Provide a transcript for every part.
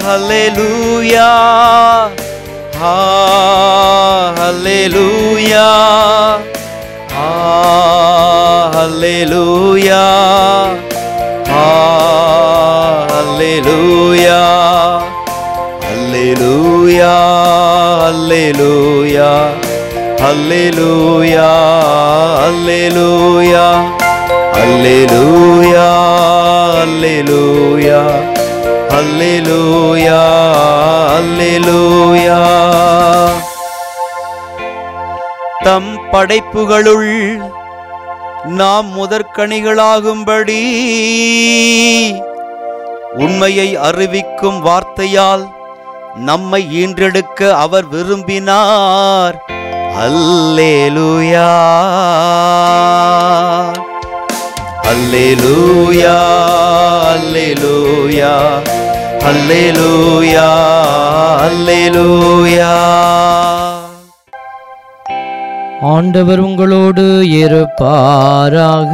ஹல்லேலூயா, ஹல்லேலூயா, ஹல்லேலூயா, ஹல்லேலூயா, ஹல்லேலூயா, ஹல்லேலூயா, ஹல்லேலூயா, ஹல்லேலூயா, ஹல்லேலூயா, ஹல்லேலூயா, ஹல்லேலூயா, ஹல்லேலூயா. தம் படைப்புகளுள் நாம் முதற்கனிகளாகும்படி உண்மையை அறிவிக்கும் வார்த்தையால் நம்மை ஈன்றெடுக்க அவர் விரும்பினார். அல்லேலூயா, அல்லேலூயா, அல்லேலூயா, அல்லேலூயா, அல்லேலூயா. ஆண்டவர் உங்களோடு இருப்பாராக.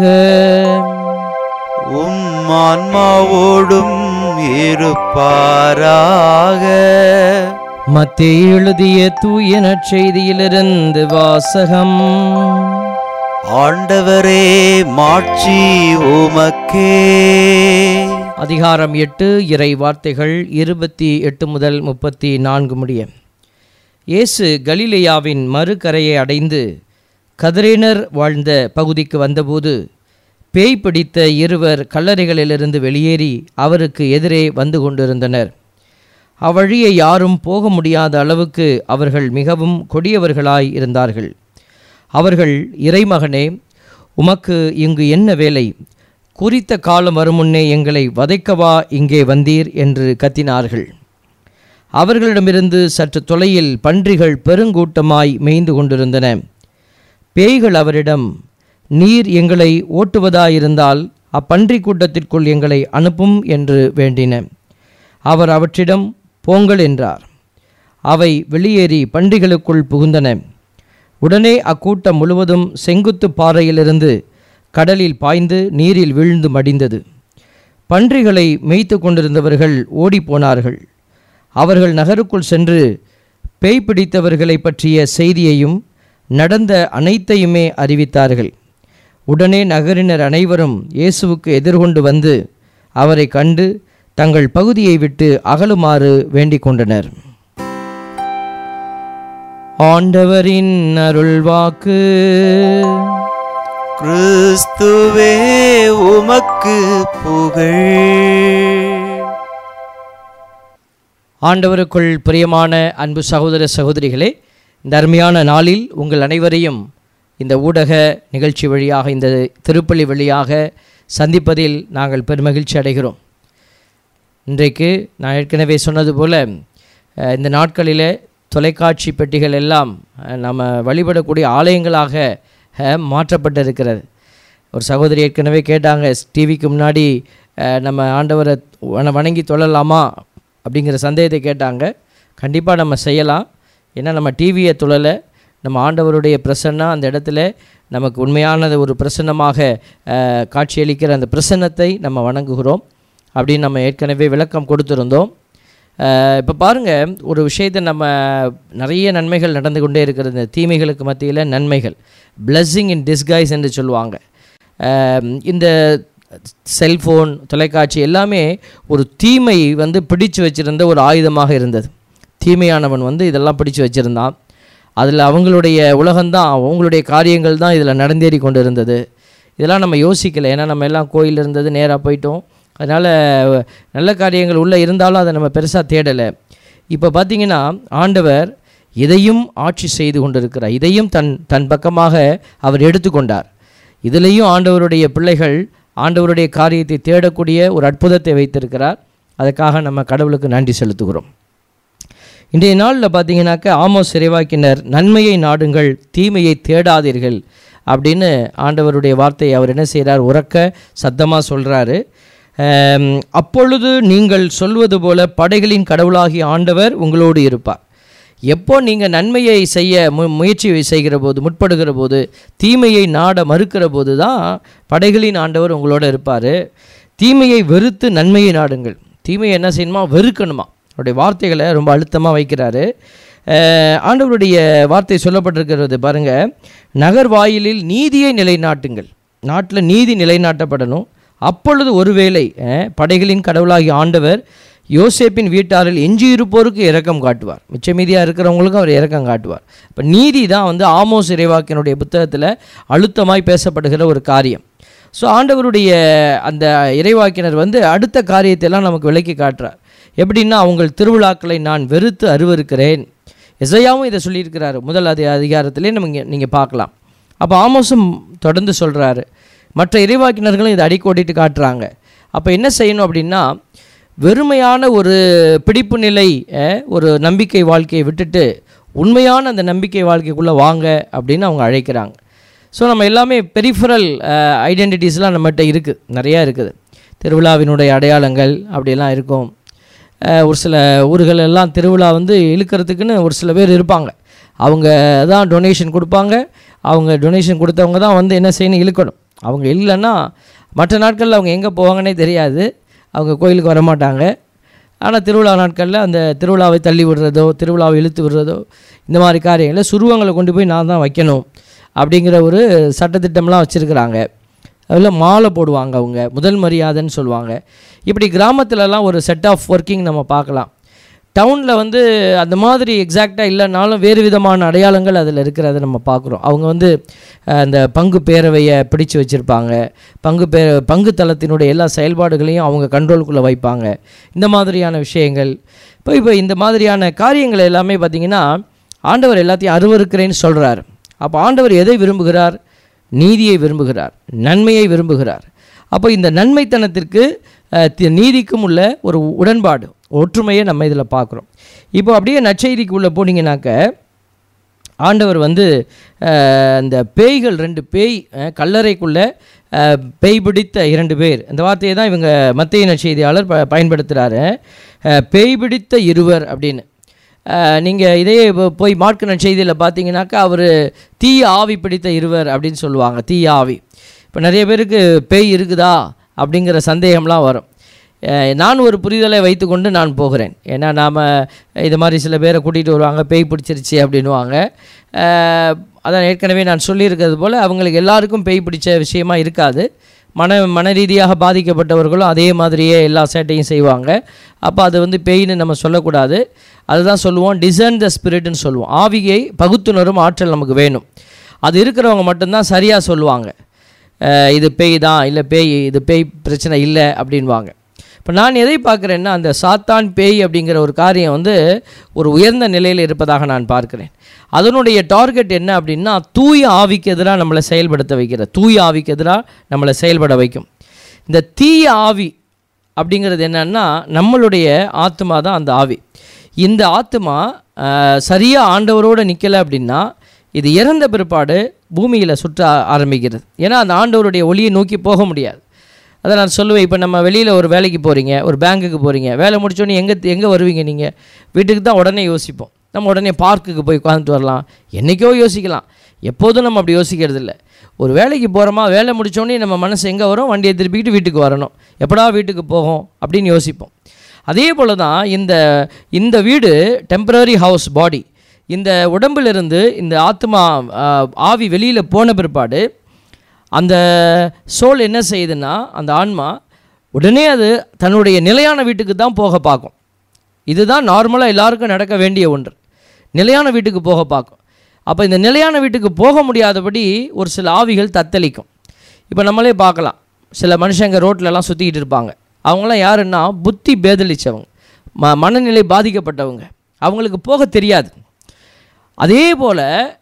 உம் ஆன்மாவோடும் இருப்பாராக. மத்தேயு எழுதிய தூய நற்செய்தியிலிருந்து வாசகம். ஆண்டவரே, மாட்சி உமக்கே. அதிகாரம் 8, இறை வார்த்தைகள் 28 முதல் 34 முடிய. இயேசு கலிலேயாவின் மறுகரையை அடைந்து கதரேனர் வாழ்ந்த பகுதிக்கு வந்தபோது பேய் பிடித்த இருவர் கல்லறைகளிலிருந்து வெளியேறி அவருக்கு எதிரே வந்து கொண்டிருந்தனர். அவ்வழியை யாரும் போக முடியாத அளவுக்கு அவர்கள் மிகவும் கொடியவர்களாய் இருந்தார்கள். அவர்கள், இறைமகனே, உமக்கு இங்கு என்ன வேலை? குறித்த காலம் வரும் முன்னே எங்களை வதைக்கவா இங்கே வந்தீர் என்று கத்தினார்கள். அவர்களிடமிருந்து சற்று தொலையில் பன்றிகள் பெருங்கூட்டமாய் மேய்ந்து கொண்டிருந்தன. பேய்கள் அவரிடம், நீர் எங்களை ஓட்டுவதாயிருந்தால் அப்பன்றி கூட்டத்திற்குள் எங்களை அனுப்பும் என்று வேண்டின. அவர் அவற்றிடம், போங்கள் என்றார். அவை வெளியேறி பன்றிகளுக்குள் புகுந்தன. உடனே அக்கூட்டம் முழுவதும் செங்குத்து பாறையிலிருந்து கடலில் பாய்ந்து நீரில் வீழ்ந்து மடிந்தது. பன்றிகளை மேய்த்து கொண்டிருந்தவர்கள் ஓடிப்போனார்கள். அவர்கள் நகருக்குள் சென்று பேய் பிடித்தவர்களை பற்றிய செய்தியையும் நடந்த அனைத்தையுமே அறிவித்தார்கள். உடனே நகரினர் அனைவரும் இயேசுவுக்கு எதிர்கொண்டு வந்து அவரை கண்டு தங்கள் பகுதியை விட்டு அகலுமாறு வேண்டிக் கொண்டனர். ஆண்டவரின் அருள்வாக்கு. கிறிஸ்துவே, உமக்கு புகழ். ஆண்டவருக்குள் பிரியமான அன்பு சகோதர சகோதரிகளே, இந்த அருமையான நாளில் உங்கள் அனைவரையும் இந்த ஊடக நிகழ்ச்சி வழியாக, இந்த திருப்பலி வழியாக சந்திப்பதில் நாங்கள் பெருமகிழ்ச்சி அடைகிறோம். இன்றைக்கு நான் ஏற்கனவே சொன்னது போல் இந்த நாட்களில் தொலைக்காட்சி பெட்டிகள் எல்லாம் நம்ம வழிபடக்கூடிய ஆலயங்களாக மாற்றப்பட்டிருக்கிறது. ஒரு சகோதரி ஏற்கனவே கேட்டாங்க, டிவிக்கு முன்னாடி நம்ம ஆண்டவரை வணங்கி தொழலாமா அப்படிங்கிற சந்தேகத்தை கேட்டாங்க. கண்டிப்பாக நம்ம செய்யலாம். ஏன்னா நம்ம டிவியை தொழலை, நம்ம ஆண்டவருடைய பிரசன்னம் அந்த இடத்துல நமக்கு உண்மையானது ஒரு பிரசன்னமாக காட்சியளிக்கிற அந்த பிரசன்னத்தை நம்ம வணங்குகிறோம் அப்படின்னு நம்ம ஏற்கனவே விளக்கம் கொடுத்துருந்தோம். இப்போ பாருங்கள், ஒரு விஷயத்தை நம்ம நிறைய நன்மைகள் நடந்து கொண்டே இருக்கிறது. இந்த தீமைகளுக்கு மத்தியில் நன்மைகள், பிளஸ்ஸிங் இன் டிஸ்கைஸ் என்று சொல்லுவாங்க. இந்த செல்ஃபோன், தொலைக்காட்சி எல்லாமே ஒரு தீமை பிடிச்சு வச்சுருந்த ஒரு ஆயுதமாக இருந்தது. தீமையானவன் இதெல்லாம் பிடிச்சு வச்சுருந்தான். அதில் அவங்களுடைய உலகம்தான், அவங்களுடைய காரியங்கள் தான் இதில் நடந்தேறி கொண்டு இருந்தது. இதெல்லாம் நம்ம யோசிக்கலை. ஏன்னா நம்ம எல்லாம் கோயில் இருந்தது, நேராக போயிட்டோம். அதனால் நல்ல காரியங்கள் உள்ளே இருந்தாலும் அதை நம்ம பெருசாக தேடலை. இப்போ பார்த்திங்கன்னா ஆண்டவர் இதையும் ஆட்சி செய்து கொண்டிருக்கிறார். இதையும் தன் பக்கமாக அவர் எடுத்துக்கொண்டார். இதிலையும் ஆண்டவருடைய பிள்ளைகள் ஆண்டவருடைய காரியத்தை தேடக்கூடிய ஒரு அற்புதத்தை வைத்திருக்கிறார். அதுக்காக நம்ம கடவுளுக்கு நன்றி செலுத்துகிறோம். இன்றைய நாளில் பார்த்திங்கனாக்க ஆமோஸ் இறைவாக்கினர் நன்மையை நாடுங்கள், தீமையை தேடாதீர்கள் அப்படின்னு ஆண்டவருடைய வார்த்தையை அவர் என்ன செய்கிறார், உரக்க சத்தமாக சொல்கிறாரு. அப்பொழுது நீங்கள் சொல்வது போல படைகளின் கடவுளாகிய ஆண்டவர் உங்களோடு இருப்பார். எப்போ நீங்கள் நன்மையை செய்ய முயற்சி செய்கிற போது, முற்படுகிற போது, தீமையை நாட மறுக்கிற போது தான் படைகளின் ஆண்டவர் உங்களோட இருப்பார். தீமையை வெறுத்து நன்மையை நாடுங்கள். தீமையை என்ன செய்யணுமா, வெறுக்கணுமா. அவருடைய வார்த்தைகளை ரொம்ப அழுத்தமாக வைக்கிறாரு. ஆண்டவருடைய வார்த்தை சொல்லப்பட்டிருக்கிறது பாருங்கள், நகர் வாயிலில் நீதியை நிலைநாட்டுங்கள். நாட்டில் நீதி நிலைநாட்டப்படணும். அப்பொழுது ஒருவேளை படைகளின் கடவுளாகிய ஆண்டவர் யோசேப்பின் வீட்டாரில் எஞ்சியிருப்போருக்கு இரக்கம் காட்டுவார், மிச்ச மீதியாக இருக்கிறவங்களுக்கும் அவர் இரக்கம் காட்டுவார். இப்போ நீதி தான் வந்து ஆமோஸ் இறைவாக்கினுடைய புத்தகத்தில் அழுத்தமாய் பேசப்படுகிற ஒரு காரியம். ஸோ ஆண்டவருடைய அந்த இறைவாக்கினர் வந்து அடுத்த காரியத்தையெல்லாம் நமக்கு விளக்கி காட்டுறார். எப்படின்னா, உங்கள் திருவிழாக்களை நான் வெறுத்து அருவருக்கிறேன். எசையாவும் இதை சொல்லியிருக்கிறாரு முதல் அதிகாரத்திலே நீங்கள் பார்க்கலாம். அப்போ ஆமோஸும் தொடர்ந்து சொல்கிறாரு, மற்ற இறைவாக்கினர்களும் இதை அடிக்கோடிட்டு காட்டுறாங்க. அப்போ என்ன செய்யணும் அப்படின்னா, வெறுமையான ஒரு பிடிப்பு நிலை, ஒரு நம்பிக்கை வாழ்க்கையை விட்டுட்டு உண்மையான அந்த நம்பிக்கை வாழ்க்கைக்குள்ளே வாங்க அப்படின்னு அவங்க அழைக்கிறாங்க. ஸோ நம்ம எல்லாமே பெரிஃபரல் ஐடென்டிட்டிஸ்லாம் நம்மகிட்ட இருக்குது, நிறையா இருக்குது. திருவிழாவினுடைய அடையாளங்கள் அப்படியெல்லாம் இருக்கும். ஒரு சில ஊர்களெல்லாம் திருவிழா வந்து இழுக்கிறதுக்குன்னு ஒரு சில பேர் இருப்பாங்க. அவங்க தான் டொனேஷன் கொடுப்பாங்க. அவங்க டொனேஷன் கொடுத்தவங்க தான் வந்து என்ன செய்யணும், இழுக்கணும். அவங்க இல்லைன்னா மற்ற நாட்களில் அவங்க எங்கே போவாங்கன்னே தெரியாது, அவங்க கோயிலுக்கு வரமாட்டாங்க. ஆனால் திருவிழா நாட்களில் அந்த திருவிழாவை தள்ளி விடுறதோ, திருவிழாவை இழுத்து விடுறதோ, இந்த மாதிரி காரியங்களில் சுருவங்களை கொண்டு போய் நான் தான் வைக்கணும் அப்படிங்கிற ஒரு சட்டத்திட்டம்லாம் வச்சுருக்கிறாங்க. அதில் மாலை போடுவாங்க, அவங்க முதல் மரியாதைன்னு சொல்லுவாங்க. இப்படி கிராமத்துலலாம் ஒரு செட் ஆஃப் ஒர்க்கிங் நம்ம பார்க்கலாம். டவுனில் வந்து அந்த மாதிரி எக்ஸாக்டாக இல்லைனாலும் வேறு விதமான அடையாளங்கள் அதில் இருக்கிறத நம்ம பார்க்குறோம். அவங்க வந்து அந்த பங்கு பேரவையை பிடிச்சு வச்சுருப்பாங்க. பங்கு தளத்தினுடைய எல்லா செயல்பாடுகளையும் அவங்க கண்ட்ரோலுக்குள்ளே வைப்பாங்க. இந்த மாதிரியான விஷயங்கள் இப்போ இந்த மாதிரியான காரியங்கள் எல்லாமே பார்த்திங்கன்னா ஆண்டவர் எல்லாத்தையும் அருவருக்கிறேன்னு சொல்கிறார். அப்போ ஆண்டவர் எதை விரும்புகிறார்? நீதியை விரும்புகிறார், நன்மையை விரும்புகிறார். அப்போ இந்த நன்மைத்தனத்திற்கு நீதிக்கும் உள்ள ஒரு உடன்பாடு, ஒற்றுமையை நம்ம இதில் பார்க்குறோம். இப்போ அப்படியே நற்செய்திக்கு உள்ளே போனீங்கன்னாக்க ஆண்டவர் வந்து இந்த பேய்கள் 2 பேய் கல்லறைக்குள்ளே பேய் பிடித்த 2 பேர், இந்த வார்த்தையை தான் இவங்க மத்தேயு நற்செய்தியாளர் பயன்படுத்துகிறாரு. பேய் பிடித்த 2 அப்படின்னு. நீங்கள் இதே போய் மார்க்கு நற்செய்தியில் பார்த்தீங்கன்னாக்கா அவர் தீய ஆவி பிடித்த 2 அப்படின்னு சொல்லுவாங்க. தீய ஆவி. இப்போ நிறைய பேருக்கு பேய் இருக்குதா அப்படிங்கிற சந்தேகம்லாம் வரும். நான் ஒரு புரிதலை வைத்துக்கொண்டு நான் போகிறேன். ஏன்னா நாம் இது மாதிரி சில பேரை கூட்டிகிட்டு வருவாங்க, பேய் பிடிச்சிருச்சு அப்படின்வாங்க. அதான் ஏற்கனவே நான் சொல்லியிருக்கிறது போல் அவங்களுக்கு எல்லாருக்கும் பேய் பிடிச்ச விஷயமா இருக்காது. மன ரீதியாக பாதிக்கப்பட்டவர்களும் அதே மாதிரியே எல்லா சேட்டையும் செய்வாங்க. அப்போ அது வந்து பேய்னு நம்ம சொல்லக்கூடாது. அதுதான் சொல்லுவோம் டிசர்ன் த ஸ்பிரிட்னு சொல்லுவோம். ஆவியை பகுத்துணரும் ஆற்றல் நமக்கு வேணும். அது இருக்கிறவங்க மட்டும்தான் சரியாக சொல்லுவாங்க, இது பேய் தான், இல்லை பேய், இது பேய் பிரச்சனை இல்லை அப்படின்வாங்க. இப்போ நான் எதை பார்க்குறேன்னா, அந்த சாத்தான் பேய் அப்படிங்கிற ஒரு காரியம் வந்து ஒரு உயர்ந்த நிலையில் இருப்பதாக நான் பார்க்கிறேன். அதனுடைய டார்கெட் என்ன அப்படின்னா, தூய ஆவிக்கு எதிராக நம்மளை செயல்படுத்த வைக்கிற, தூய ஆவிக்கு எதிராக நம்மளை செயல்பட வைக்கும். இந்த தீய ஆவி அப்படிங்கிறது என்னன்னா, நம்மளுடைய ஆத்மா தான் அந்த ஆவி. இந்த ஆத்மா சரியாக ஆண்டவரோடு நிற்கலை அப்படின்னா இது இறந்த பிற்பாடு பூமியில் சுற்ற ஆரம்பிக்கிறது. ஏன்னா அந்த ஆண்டவருடைய ஒளியை நோக்கி போக முடியாது. அதை நான் சொல்லுவேன். இப்போ நம்ம வெளியில் ஒரு வேலைக்கு போகிறீங்க, ஒரு பேங்க்குக்கு போகிறீங்க, வேலை முடித்தோடனே எங்கே வருவீங்க? நீங்கள் வீட்டுக்கு தான் உடனே யோசிப்போம். நம்ம உடனே பார்க்குக்கு போய் உட்காந்துட்டு வரலாம், என்றைக்கோ யோசிக்கலாம். எப்போதும் நம்ம அப்படி யோசிக்கிறது இல்லை. ஒரு வேலைக்கு போகிறோமா, வேலை முடித்தோடனே நம்ம மனசு எங்கே வரும்? வண்டியை திருப்பிக்கிட்டு வீட்டுக்கு வரணும், எப்படா வீட்டுக்கு போகும் அப்படின்னு யோசிப்போம். அதே போல் தான் இந்த வீடு டெம்பரரி ஹவுஸ் பாடி. இந்த உடம்பிலிருந்து இந்த ஆத்மா ஆவி வெளியில் போன பிற்பாடு அந்த சோல் என்ன செய்யுதுன்னா, அந்த ஆன்மா உடனே அது தன்னுடைய நிலையான வீட்டுக்கு தான் போக பார்க்கும். இதுதான் நார்மலாக எல்லாருக்கும் நடக்க வேண்டிய ஒன்று. நிலையான வீட்டுக்கு போக பார்க்கும். அப்போ இந்த நிலையான வீட்டுக்கு போக முடியாதபடி ஒரு சில ஆவிகள் தத்தளிக்கும். இப்போ நம்மளே பார்க்கலாம், சில மனுஷங்க ரோட்லலாம் சுற்றிக்கிட்டு இருப்பாங்க. அவங்களாம் யாருன்னா புத்தி பேதலிச்சவங்க, மனநிலை பாதிக்கப்பட்டவங்க, அவங்களுக்கு போக தெரியாது. அதே போல்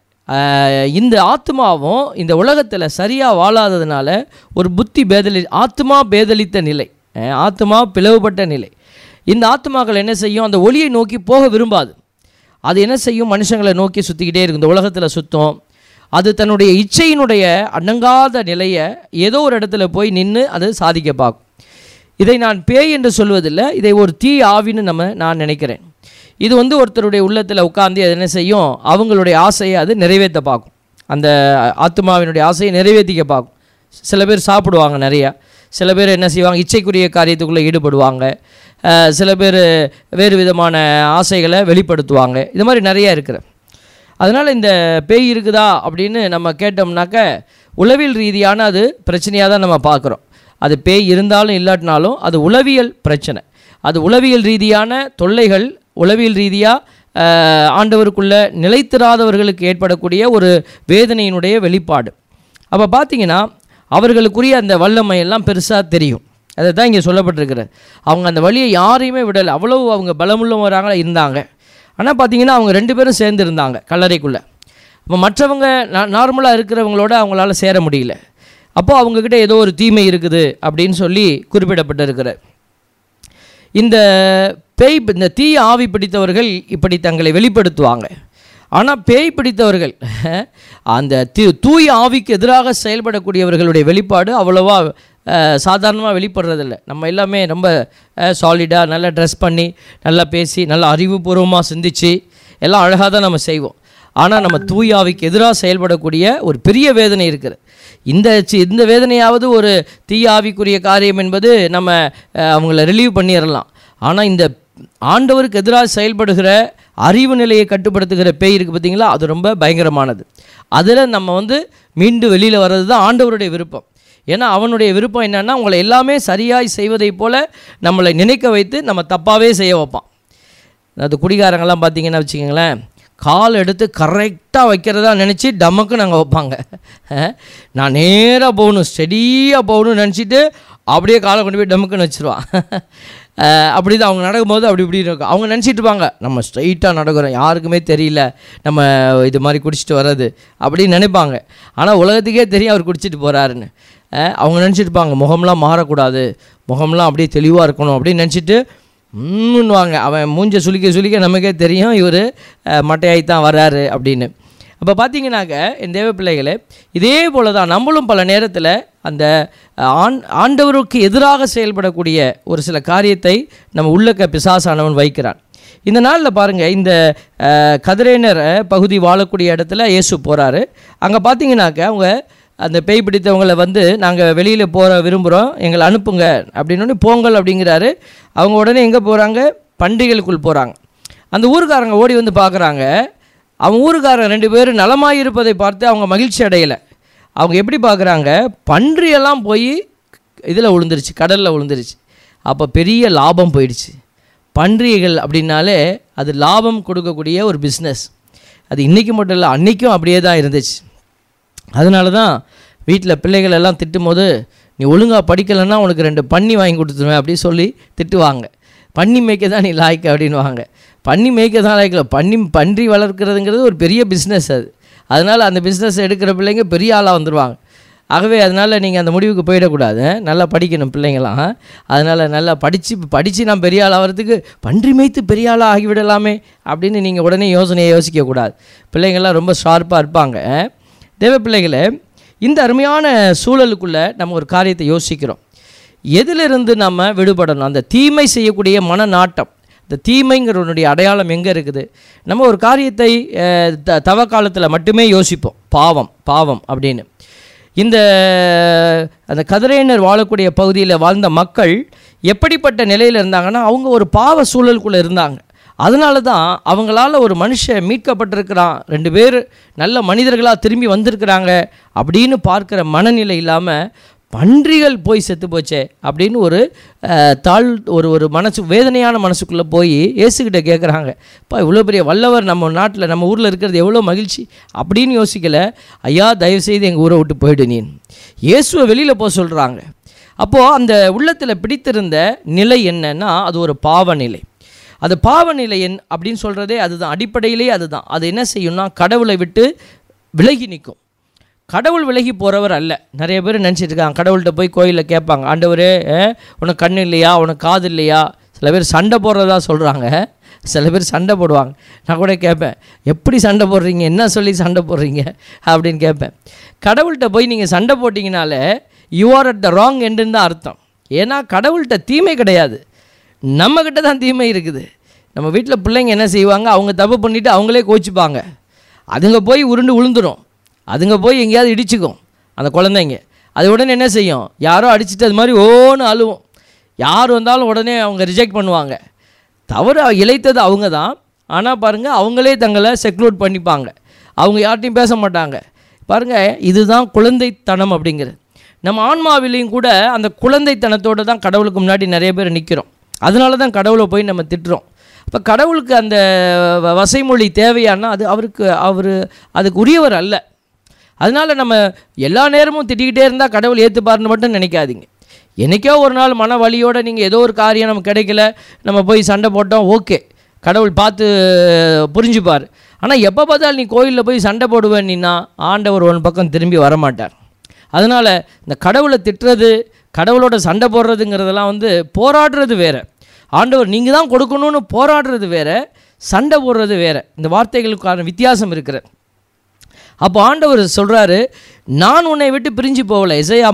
இந்த ஆத்மாவும் இந்த உலகத்தில் சரியாக வாழாததுனால ஒரு புத்தி ஆத்மா பேதலித்த நிலை, ஆத்மா பிளவுபட்ட நிலை. இந்த ஆத்மாக்கள் என்ன செய்யும்? அந்த ஒளியை நோக்கி போக விரும்பாது. அது என்ன செய்யும்? மனுஷங்களை நோக்கி சுற்றிக்கிட்டே இருக்கும், இந்த உலகத்தில் சுற்றும். அது தன்னுடைய இச்சையினுடைய அடங்காத நிலையை ஏதோ ஒரு இடத்துல போய் நின்று அது சாதிக்க பார்க்கும். இதை நான் பேய் என்று சொல்வதில்லை, இதை ஒரு தீ ஆவின்னு நான் நினைக்கிறேன். இது வந்து ஒருத்தருடைய உள்ளத்தில் உட்கார்ந்து அது என்ன செய்யும்? அவங்களுடைய ஆசையை அது நிறைவேற்ற பார்க்கும். அந்த ஆத்மாவினுடைய ஆசையை நிறைவேற்றிக்க பார்க்கும். சில பேர் சாப்பிடுவாங்க நிறையா, சில பேர் என்ன செய்வாங்க? இச்சைக்குரிய காரியத்துக்குள்ளே ஈடுபடுவாங்க. சில பேர் வேறு விதமான ஆசைகளை வெளிப்படுத்துவாங்க. இது மாதிரி நிறையா இருக்கிற. அதனால் இந்த பேய் இருக்குதா அப்படின்னு நம்ம கேட்டோம்னாக்க உளவியல் ரீதியான அது பிரச்சனையாக தான் நம்ம பார்க்குறோம். அது பேய் இருந்தாலும் இல்லாட்டினாலும் அது உளவியல் பிரச்சனை. அது உளவியல் ரீதியான தொல்லைகள், உளவியல் ரீதியாக ஆண்டவருக்குள்ள நிலைத்திராதவர்களுக்கு ஏற்படக்கூடிய ஒரு வேதனையினுடைய வெளிப்பாடு. அப்போ பார்த்திங்கன்னா அவர்களுக்குரிய அந்த வல்லமையெல்லாம் பெருசாக தெரியும். அதை தான் இங்கே சொல்லப்பட்டிருக்கிறது. அவங்க அந்த வழியை யாரையுமே விடலை. அவ்வளவு அவங்க பலமுள்ளவராக இருந்தாங்க. ஆனால் பார்த்திங்கன்னா அவங்க 2 பேரும் சேர்ந்து இருந்தாங்க கல்லறைக்குள்ளே. இப்போ மற்றவங்க நார்மலாக இருக்கிறவங்களோட அவங்களால சேர முடியல. அப்போது அவங்கக்கிட்ட ஏதோ ஒரு தீமை இருக்குது அப்படின்னு சொல்லி குறிப்பிடப்பட்டிருக்கிற. இந்த தீய ஆவி பிடித்தவர்கள் இப்படி தங்களை வெளிப்படுத்துவாங்க. ஆனால் பேய் பிடித்தவர்கள் அந்த தூய ஆவிக்கு எதிராக செயல்படக்கூடியவர்களுடைய வெளிப்பாடு அவ்வளோவா சாதாரணமாக வெளிப்படுறதில்லை. நம்ம எல்லாமே ரொம்ப சாலிடாக நல்லா ட்ரெஸ் பண்ணி, நல்லா பேசி, நல்லா அறிவுபூர்வமாக சிந்தித்து எல்லாம் அழகாக தான் நம்ம செய்வோம். ஆனால் நம்ம தூய ஆவிக்கு எதிராக செயல்படக்கூடிய ஒரு பெரிய வேதனை இருக்குது. இந்த வேதனையாவது ஒரு தீய ஆவிக்குரிய காரியம் என்பது நம்ம அவங்கள ரிலீவ் பண்ணிடலாம். ஆனால் இந்த ஆண்டவருக்கு எதிராக செயல்படுகிற அறிவு நிலையை கட்டுப்படுத்துகிற பேய் இருக்குது பார்த்திங்களா, அது ரொம்ப பயங்கரமானது. அதில் நம்ம மீண்டும் வெளியில் வர்றது தான் ஆண்டவருடைய விருப்பம். ஏன்னா அவனுடைய விருப்பம் என்னென்னா உங்களை எல்லாமே சரியாய் செய்வதை போல் நம்மளை நினைக்க வைத்து நம்ம தப்பாகவே செய்ய வைப்பான். அது குடிகாரங்கள்லாம் பார்த்திங்கன்னா வச்சுக்கோங்களேன், கால் எடுத்து கரெக்டாக வைக்கிறதா நினச்சி டமக்கு நாங்கள் வைப்பாங்க. நான் நேராக போகணும், ஸ்டெடியாக போகணும்னு நினச்சிட்டு அப்படியே காலை கொண்டு போய் டமுக்குன்னு வச்சுருவான். அப்படி தான் அவங்க நடக்கும்போது அப்படி இப்படி இருக்கும். அவங்க நினச்சிட்டு இருப்பாங்க நம்ம ஸ்ட்ரைட்டாக நடக்கிறோம், யாருக்குமே தெரியல நம்ம இது மாதிரி குடிச்சிட்டு வர்றது அப்படின்னு நினைப்பாங்க. ஆனால் உலகத்துக்கே தெரியும் அவர் குடிச்சிட்டு போகிறாருன்னு. அவங்க நினச்சிட்டு இருப்பாங்க முகம்லாம் மாறக்கூடாது, முகம்லாம் அப்படியே தெளிவாக இருக்கணும் அப்படின்னு நினச்சிட்டு வாங்க. அவன் மூஞ்ச சுளிக்க நமக்கே தெரியும் இவர் மட்டையாகி வர்றாரு அப்படின்னு. அப்போ பார்த்தீங்கன்னாக்க என் தேவ பிள்ளைகளே, இதே போல தான் நம்மளும் பல நேரத்தில் அந்த ஆண்டவருக்கு எதிராக செயல்படக்கூடிய ஒரு சில காரியத்தை நம்ம உள்ளக்க பிசாசானவன் வைக்கிறான். இந்த நாளில் பாருங்கள், இந்த கதிரேனர் பகுதி வாழக்கூடிய இடத்துல இயேசு போகிறாரு. அங்கே பார்த்தீங்கன்னாக்க அவங்க அந்த பேய் பிடித்தவங்களை நாங்கள் வெளியில் விரும்புகிறோம், எங்களை அனுப்புங்க அப்படின்னு போங்கள் அப்படிங்கிறாரு. அவங்க உடனே எங்கே போகிறாங்க? பண்டிகைகளுக்குள் போகிறாங்க. அந்த ஊருக்காரங்க ஓடி பார்க்குறாங்க. அவங்க ஊருக்காரங்க 2 பேரும் நலமாக இருப்பதை பார்த்து அவங்க மகிழ்ச்சி அடையலை. அவங்க எப்படி பார்க்குறாங்க? பன்றியெல்லாம் போய் இதில் விழுந்துருச்சு, கடலில் விழுந்துருச்சு. அப்போ பெரிய லாபம் போயிடுச்சு. பன்றிகள் அப்படின்னாலே அது லாபம் கொடுக்கக்கூடிய ஒரு பிஸ்னஸ். அது இன்றைக்கி மட்டும் இல்லை, அன்றைக்கும் அப்படியே தான் இருந்துச்சு. அதனால தான் வீட்டில் பிள்ளைகள் எல்லாம் திட்டும் போது, நீ ஒழுங்காக படிக்கலைன்னா உனக்கு 2 பன்னி வாங்கி கொடுத்துருவேன் அப்படி சொல்லி திட்டுவாங்க. பன்னி மேய்க்க தான் நீ லாய்க்கு அப்படின்வாங்க. பன்னி மேய்க்க தான் லாய்க்கல, பன்றி வளர்க்குறதுங்கிறது ஒரு பெரிய பிஸ்னஸ் அது. அதனால் அந்த பிஸ்னஸ் எடுக்கிற பிள்ளைங்க பெரிய ஆளாக வந்துடுவாங்க. ஆகவே அதனால் நீங்கள் அந்த முடிவுக்கு போயிடக்கூடாது. நல்லா படிக்கணும் பிள்ளைங்களாம். அதனால் நல்லா படித்து நான் பெரிய ஆள் ஆகிறதுக்கு பன்றி மேய்த்து பெரிய ஆளாக ஆகிவிடலாமே அப்படின்னு நீங்கள் உடனே யோசிக்கக்கூடாது. பிள்ளைங்கள்லாம் ரொம்ப ஷார்ப்பாக இருப்பாங்க. தேவ பிள்ளைகளை, இந்த அருமையான சூழலுக்குள்ளே நம்ம ஒரு காரியத்தை யோசிக்கிறோம். எதிலிருந்து நம்ம விடுபடணும்? அந்த தீமை செய்யக்கூடிய மனநாட்டம், இந்த தீமைங்கிறவனுடைய அடையாளம் எங்கே இருக்குது? நம்ம ஒரு காரியத்தை தவ காலத்தில் மட்டுமே யோசிப்போம், பாவம் அப்படின்னு. அந்த கதிரேனர் வாழக்கூடிய பகுதியில் வாழ்ந்த மக்கள் எப்படிப்பட்ட நிலையில் இருந்தாங்கன்னா, அவங்க ஒரு பாவ சூழலுக்குள்ளே இருந்தாங்க. அதனால தான் அவங்களால ஒரு மனுஷன் மீட்கப்பட்டிருக்கிறான், 2 பேர் நல்ல மனிதர்களாக திரும்பி வந்திருக்கிறாங்க அப்படின்னு பார்க்குற மனநிலை இல்லாமல், பன்றிகள் போய் செத்து போச்சே அப்படின்னு ஒரு மனசு வேதனையான மனசுக்குள்ளே போய் இயேசுக்கிட்ட கேட்குறாங்க. இப்போ இவ்வளோ பெரிய வல்லவர் நம்ம நாட்டில் நம்ம ஊரில் இருக்கிறது எவ்வளோ மகிழ்ச்சி அப்படின்னு யோசிக்கலை. ஐயா தயவுசெய்து எங்கள் ஊரை விட்டு போயிடு நீ. இயேசுவை வெளியில் போக சொல்கிறாங்க. அப்போது அந்த உள்ளத்தில் பிடித்திருந்த நிலை என்னன்னா, அது ஒரு பாவ நிலை. அது பாவநிலை அப்படின்னு சொல்கிறதே அதுதான், அடிப்படையிலே அதுதான். அது என்ன செய்யும்னா, கடவுளை விட்டு விலகி நிற்கும். கடவுள் விலகி போகிறவர் அல்ல. நிறைய பேர் நினச்சிட்டு இருக்காங்க, கடவுள்கிட்ட போய் கோயிலில் கேட்பாங்க, ஆண்டவரே உனக்கு கண் இல்லையா, உனக்கு காது இல்லையா? சில பேர் சண்டை போடுறதா சொல்கிறாங்க, சில பேர் சண்டை போடுவாங்க. நான் கூட கேட்பேன், எப்படி சண்டை போடுறீங்க, என்ன சொல்லி சண்டை போடுறீங்க அப்படின்னு கேட்பேன். கடவுள்கிட்ட போய் நீங்கள் சண்டை போட்டிங்கனாலே you are at the wrong எண்டுன்னு தான் அர்த்தம். ஏன்னா கடவுள்கிட்ட தீமை கிடையாது, நம்மக்கிட்ட தான் தீமை இருக்குது. நம்ம வீட்டில் பிள்ளைங்க என்ன செய்வாங்க, அவங்க தப்பு பண்ணிவிட்டு அவங்களே கோச்சிப்பாங்க. அதுங்க போய் உருண்டு விழுந்துடும், அதுங்க போய் எங்கேயாவது இடிச்சுக்கும் அந்த குழந்தைங்க. அது உடனே என்ன செய்யும், யாரோ அடிச்சுட்டு அது மாதிரி ஓன்னு அழுவும். யார் வந்தாலும் உடனே அவங்க ரிஜெக்ட் பண்ணுவாங்க. தவறு இழைத்தது அவங்க தான். ஆனால் பாருங்கள், அவங்களே தங்களை செக்லூட் பண்ணிப்பாங்க. அவங்க யார்ட்டையும் பேச மாட்டாங்க. பாருங்கள், இதுதான் குழந்தைத்தனம் அப்படிங்கிறது. நம்ம ஆன்மாவிலையும் கூட அந்த குழந்தைத்தனத்தோடு தான் கடவுளுக்கு முன்னாடி நிறைய பேர் நிற்கிறோம். அதனால தான் கடவுளை போய் நம்ம திட்டுறோம். அப்போ கடவுளுக்கு அந்த வசைமொழி தேவையானா அது அவர் அதுக்கு உரியவர் அல்ல. அதனால் நம்ம எல்லா நேரமும் திட்டிக்கிட்டே இருந்தால் கடவுள் ஏற்றுப்பாருன்னு மட்டும் நினைக்காதீங்க. என்றைக்கோ ஒரு நாள் மன வலியோடு நீங்கள் ஏதோ ஒரு காரியம் நமக்கு கிடைக்கல, நம்ம போய் சண்டை போட்டோம், ஓகே, கடவுள் பார்த்து புரிஞ்சுப்பார். ஆனால் எப்போ பார்த்தாலும் நீ கோயிலில் போய் சண்டை போடுவேன்னா ஆண்டவர் ஒரு பக்கம் திரும்பி வரமாட்டார். அதனால் இந்த கடவுளை திட்டுறது, கடவுளோட சண்டை போடுறதுங்கிறதெல்லாம் போராடுறது வேறு. ஆண்டவர் நீங்கள் தான் கொடுக்கணும்னு போராடுறது வேறு, சண்டை போடுறது வேறு. இந்த வார்த்தைகளுக்கான வித்தியாசம் இருக்கிறது. அப்போ ஆண்டவர் சொல்கிறாரு, நான் உன்னை விட்டு பிரிஞ்சு போகலை. எசையா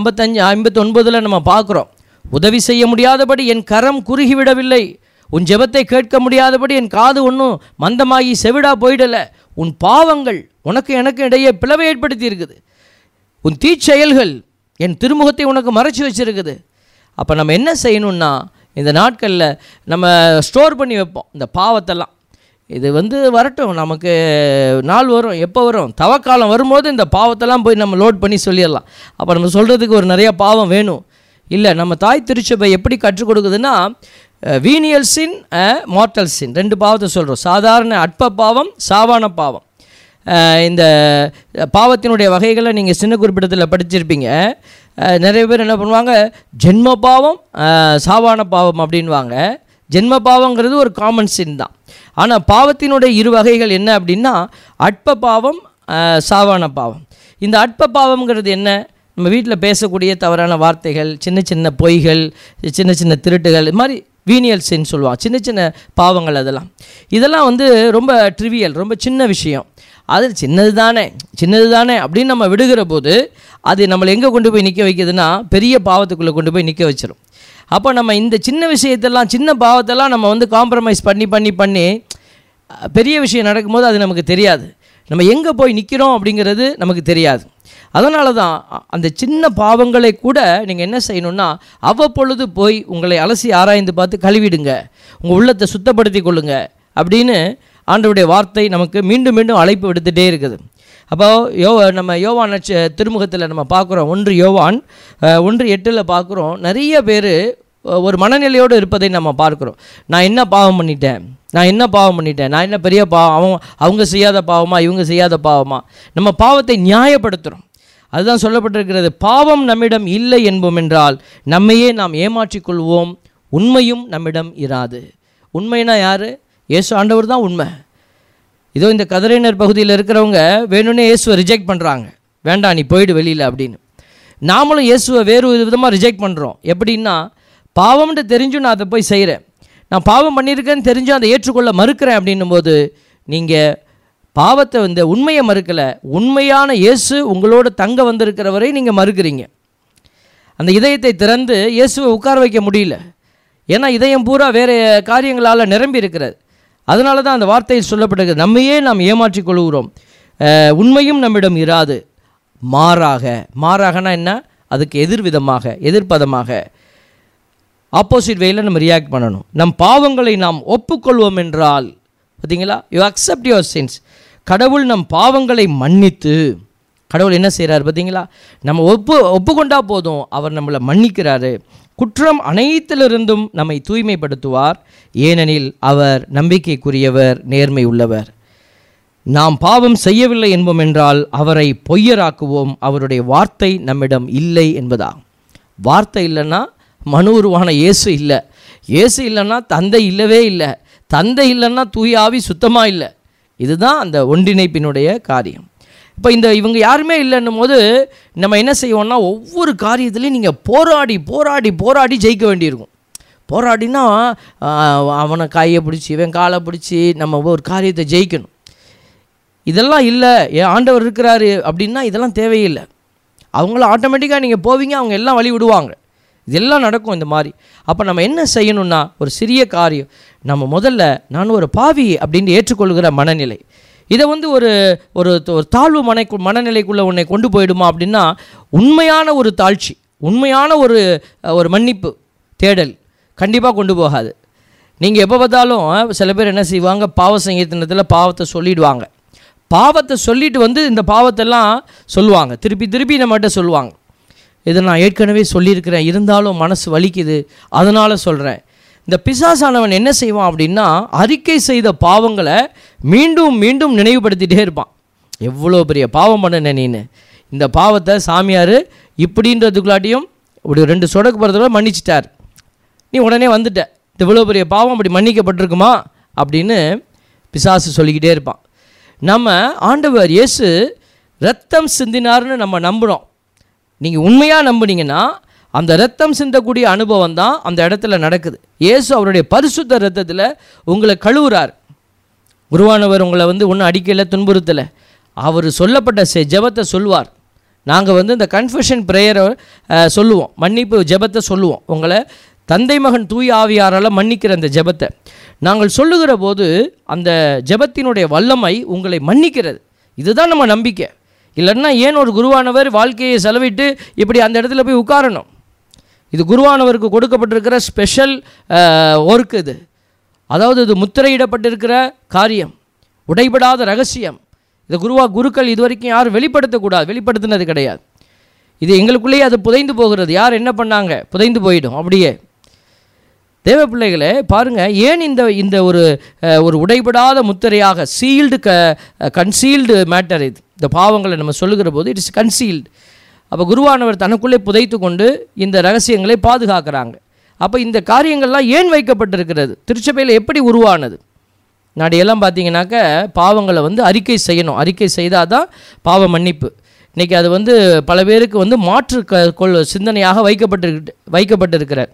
55:59 நம்ம பார்க்குறோம். உதவி செய்ய முடியாதபடி என் கரம் குறுகிவிடவில்லை, உன் ஜெபத்தை கேட்க முடியாதபடி என் காது ஒன்றும் மந்தமாகி செவிடா போயிடலை. உன் பாவங்கள் உனக்கு எனக்கு இடையே பிளவை ஏற்படுத்தி இருக்குது, உன் தீச்செயல்கள் என் திருமுகத்தை உனக்கு மறைச்சி வச்சுருக்குது. அப்போ நம்ம என்ன செய்யணுன்னா, இந்த நாட்களில் நம்ம ஸ்டோர் பண்ணி வைப்போம் இந்த பாவத்தெல்லாம். இது வரட்டும், நமக்கு நாள் வரும், எப்போ வரும், தவக்காலம் வரும்போது இந்த பாவத்தெல்லாம் போய் நம்ம லோட் பண்ணி சொல்லிடலாம். அப்போ நம்ம சொல்கிறதுக்கு ஒரு நிறையா பாவம் வேணும். இல்லை, நம்ம தாய் திருச்சபை எப்படி கற்றுக் கொடுக்குதுன்னா, வீனியல் சின், மார்டல் சின், 2 பாவத்தை சொல்கிறோம். சாதாரண அற்ப பாவம், சாவான பாவம். இந்த பாவத்தினுடைய வகைகளை நீங்கள் சின்ன குறிப்பிடத்தில் படிச்சிருப்பீங்க. நிறைய பேர் என்ன பண்ணுவாங்க, ஜென்ம பாவம், சாவான பாவம் அப்படின்வாங்க. ஜென்ம பாவங்கிறது ஒரு காமன் சின் தான். ஆனால் பாவத்தினுடைய 2 வகைகள் என்ன அப்படின்னா, அற்ப பாவம், சாவான பாவம். இந்த அற்ப பாவம்ங்கிறது என்ன? நம்ம வீட்டில் பேசக்கூடிய தவறான வார்த்தைகள், சின்ன சின்ன பொய்கள், சின்ன சின்ன திருட்டுகள், இது மாதிரி வீனியல் சின் சொல்லுவாங்க. சின்ன சின்ன பாவங்கள் இதெல்லாம் ரொம்ப ட்ரிவியல், ரொம்ப சின்ன விஷயம். அது சின்னது தானே அப்படின்னு நம்ம விடுகிற போது அது நம்மளை எங்கே கொண்டு போய் நிற்க வைக்குதுன்னா, பெரிய பாவத்துக்குள்ளே கொண்டு போய் நிற்க வச்சிடும். அப்போ நம்ம இந்த சின்ன விஷயத்தெல்லாம், சின்ன பாவத்தெல்லாம் நம்ம காம்ப்ரமைஸ் பண்ணி பெரிய விஷயம் நடக்கும்போது அது நமக்கு தெரியாது. நம்ம எங்கே போய் நிற்கிறோம் அப்படிங்கிறது நமக்கு தெரியாது. அதனால தான் அந்த சின்ன பாவங்களை கூட நீங்கள் என்ன செய்யணுன்னா, அவ்வப்பொழுது போய் உங்களை அலசி ஆராய்ந்து பார்த்து கழுவிடுங்க, உங்கள் உள்ளத்தை சுத்தப்படுத்தி கொள்ளுங்க அப்படின்னு ஆண்டவருடைய வார்த்தை நமக்கு மீண்டும் மீண்டும் அழைப்பு விடுத்துகிட்டே இருக்குது. அப்போ நம்ம யோவான் திருமுகத்தில் நம்ம பார்க்குறோம், 1 யோவான் 1:8 பார்க்குறோம். நிறைய பேர் ஒரு மனநிலையோடு இருப்பதை நம்ம பார்க்குறோம். நான் என்ன பாவம் பண்ணிட்டேன், நான் என்ன பெரிய பாவம், அவங்க செய்யாத பாவமா, இவங்க செய்யாத பாவமா, நம்ம பாவத்தை நியாயப்படுத்துகிறோம். அதுதான் சொல்லப்பட்டிருக்கிறது, பாவம் நம்மிடம் இல்லை என்போம் என்றால் நம்மையே நாம் ஏமாற்றிக்கொள்வோம், உண்மையும் நம்மிடம் இராது. உண்மைனா யார்? இயேசு ஆண்டவர் தான் உண்மை. இதோ இந்த கதிரையினர் பகுதியில் இருக்கிறவங்க வேணும்னே இயேசுவை ரிஜெக்ட் பண்ணுறாங்க, வேண்டாம் நீ போயிடு வெளியில் அப்படின்னு. நாமளும் இயேசுவை வேறு விதமாக ரிஜெக்ட் பண்ணுறோம். எப்படின்னா, பாவம்னு தெரிஞ்சும் நான் அதை போய் செய்கிறேன், நான் பாவம் பண்ணியிருக்கேன்னு தெரிஞ்சும் அதை ஏற்றுக்கொள்ள மறுக்கிறேன் அப்படின்னும் போது நீங்கள் பாவத்தை உண்மையை மறுக்கலை, உண்மையான இயேசு உங்களோட தங்க வந்திருக்கிறவரை நீங்கள் மறுக்கிறீங்க. அந்த இதயத்தை திறந்து இயேசுவை உட்கார வைக்க முடியல. ஏன்னா இதயம் பூரா வேறு காரியங்களால் நிரம்பி இருக்கிறது. அதனால தான் அந்த வார்த்தையில் சொல்லப்பட்டிருக்கு, நம்மையே நாம் ஏமாற்றிக் கொள்கிறோம், உண்மையும் நம்மிடம் இராது. மாறாகனா என்ன? அதுக்கு எதிர்விதமாக, எதிர்ப்பதமாக, ஆப்போசிட் வேயில் நம்ம ரியாக்ட் பண்ணணும். நம் பாவங்களை நாம் ஒப்புக்கொள்வோம் என்றால், பார்த்தீங்களா, யூ அக்செப்ட் யுவர் சின்ஸ். கடவுள் நம் பாவங்களை மன்னித்து, கடவுள் என்ன செய்கிறார் பார்த்தீங்களா, நம்ம ஒப்புக்கொண்டா போதும், அவர் நம்மளை மன்னிக்கிறாரு. குற்றம் அனைத்திலிருந்தும் நம்மை தூய்மைப்படுத்துவார், ஏனெனில் அவர் நம்பிக்கைக்குரியவர், நேர்மை உள்ளவர். நாம் பாவம் செய்யவில்லை என்போம் என்றால் அவரை பொய்யராக்குவோம், அவருடைய வார்த்தை நம்மிடம் இல்லை என்பதா. வார்த்தை இல்லைன்னா மனு உருவான இயேசு இல்லை, இயேசு இல்லைன்னா தந்தை இல்லவே இல்லை, தந்தை இல்லைன்னா தூய ஆவி சுத்தமாக இல்லை. இதுதான் அந்த ஒன்றிணைப்பினுடைய காரியம். இப்போ இவங்க யாருமே இல்லைன்னும் போது நம்ம என்ன செய்வோம்னா, ஒவ்வொரு காரியத்துலேயும் நீங்கள் போராடி ஜெயிக்க வேண்டியிருக்கும். போராடினா அவனை கையை பிடிச்சி, இவன் காலை பிடிச்சி நம்ம ஒரு காரியத்தை ஜெயிக்கணும். இதெல்லாம் இல்லை, ஆண்டவர் இருக்கிறாரு அப்படின்னா இதெல்லாம் தேவையில்லை. அவங்கள ஆட்டோமேட்டிக்காக நீங்கள் போவீங்க, அவங்க எல்லாம் வழி விடுவாங்க. இதெல்லாம் நடக்கும் இந்த மாதிரி. அப்போ நம்ம என்ன செய்யணும்னா, ஒரு சிறிய காரியம், நம்ம முதல்ல நான் ஒரு பாவி அப்படின்னு ஏற்றுக்கொள்கிற மனநிலை, இதை ஒரு ஒரு தாழ்வு மனநிலைக்குள்ளே உன்னை கொண்டு போயிடுமா அப்படின்னா, உண்மையான ஒரு தாழ்ச்சி, உண்மையான ஒரு மன்னிப்பு தேடல், கண்டிப்பாக கொண்டு போகாது. நீங்கள் எப்போ பார்த்தாலும் சில பேர் என்ன செய்வாங்க, பாவ சங்கீர்த்தனத்தில் பாவத்தை சொல்லிடுவாங்க. பாவத்தை சொல்லிட்டு வந்து இந்த பாவத்தெல்லாம் சொல்லுவாங்க, திருப்பி திருப்பி நம்மகிட்ட சொல்லுவாங்க. இதை நான் ஏற்கனவே சொல்லியிருக்கிறேன், இருந்தாலும் மனசு வலிக்குது, அதனால் சொல்கிறேன். இந்த பிசாசானவன் என்ன செய்வான் அப்படின்னா, அறிக்கை செய்த பாவங்களை மீண்டும் மீண்டும் நினைவுபடுத்திகிட்டே இருப்பான். எவ்வளோ பெரிய பாவம் பண்ணன நீன்னு, இந்த பாவத்தை சாமியார் இப்படின்றதுக்குள்ளாட்டியும் இப்படி 2 சொடக்கு போகிறதுல மன்னிச்சிட்டார், நீ உடனே வந்துட்ட, இவ்வளோ பெரிய பாவம் அப்படி மன்னிக்கப்பட்டிருக்குமா அப்படின்னு பிசாசு சொல்லிக்கிட்டே இருப்பான். நம்ம ஆண்டவர் இயேசு இரத்தம் சிந்தினார்னு நம்ம நம்புகிறோம். நீங்கள் உண்மையாக நம்புனீங்கன்னா அந்த இரத்தம் சிந்தக்கூடிய அனுபவம் தான் அந்த இடத்துல நடக்குது. இயேசு அவருடைய பரிசுத்த இரத்தத்தில் உங்களை கழுவுறார். குருவானவர் உங்களை ஒன்றும் அடிக்கலை, துன்புறுத்தலை. அவர் சொல்லப்பட்ட ஜெபத்தை சொல்லுவார். நாங்கள் இந்த கன்ஃபெஷன் ப்ரேயரை சொல்லுவோம், மன்னிப்பு ஜெபத்தை சொல்லுவோம். உங்களை தந்தை மகன் தூய ஆவியாரால் மன்னிக்கிற அந்த ஜெபத்தை நாங்கள் சொல்லுகிற போது அந்த ஜெபத்தினுடைய வல்லமை உங்களை மன்னிக்கிறது. இதுதான் நம்ம நம்பிக்கை. இல்லைன்னா ஏன் ஒரு குருவானவர் வாழ்க்கையை செலவிட்டு இப்படி அந்த இடத்துல போய் உட்காரணும்? இது குருவானவருக்கு கொடுக்கப்பட்டிருக்கிற ஸ்பெஷல் ஒர்க். இது அதாவது இது முத்திரையிடப்பட்டிருக்கிற காரியம், உடைபடாத ரகசியம். இது குருக்கள் இது வரைக்கும் யாரும் வெளிப்படுத்தக்கூடாது, வெளிப்படுத்தினது கிடையாது. இது எங்களுக்குள்ளேயே அது புதைந்து போகிறது. யார் என்ன பண்ணாங்க, புதைந்து போயிடும். அப்படியே தேவ பிள்ளைகளே பாருங்கள், ஏன் இந்த ஒரு உடைபடாத முத்திரையாக சீல்டு கன்சீல்டு மேட்டர் இது. இந்த பாவங்களை நம்ம சொல்லுகிற போது இட் இஸ் கன்சீல்டு. அப்போ குருவானவர் தனக்குள்ளே புதைத்து கொண்டு இந்த ரகசியங்களை பாதுகாக்கிறாங்க. அப்போ இந்த காரியங்கள்லாம் ஏன் வைக்கப்பட்டிருக்கிறது? திருச்சபையில் எப்படி உருவானது? நாடியெல்லாம் பார்த்தீங்கன்னாக்க பாவங்களை அறிக்கை செய்யணும். அறிக்கை செய்தால் தான் பாவ மன்னிப்பு. இன்றைக்கி அது பல பேருக்கு மாற்று சிந்தனையாக வைக்கப்பட்டிருக்கிறார்.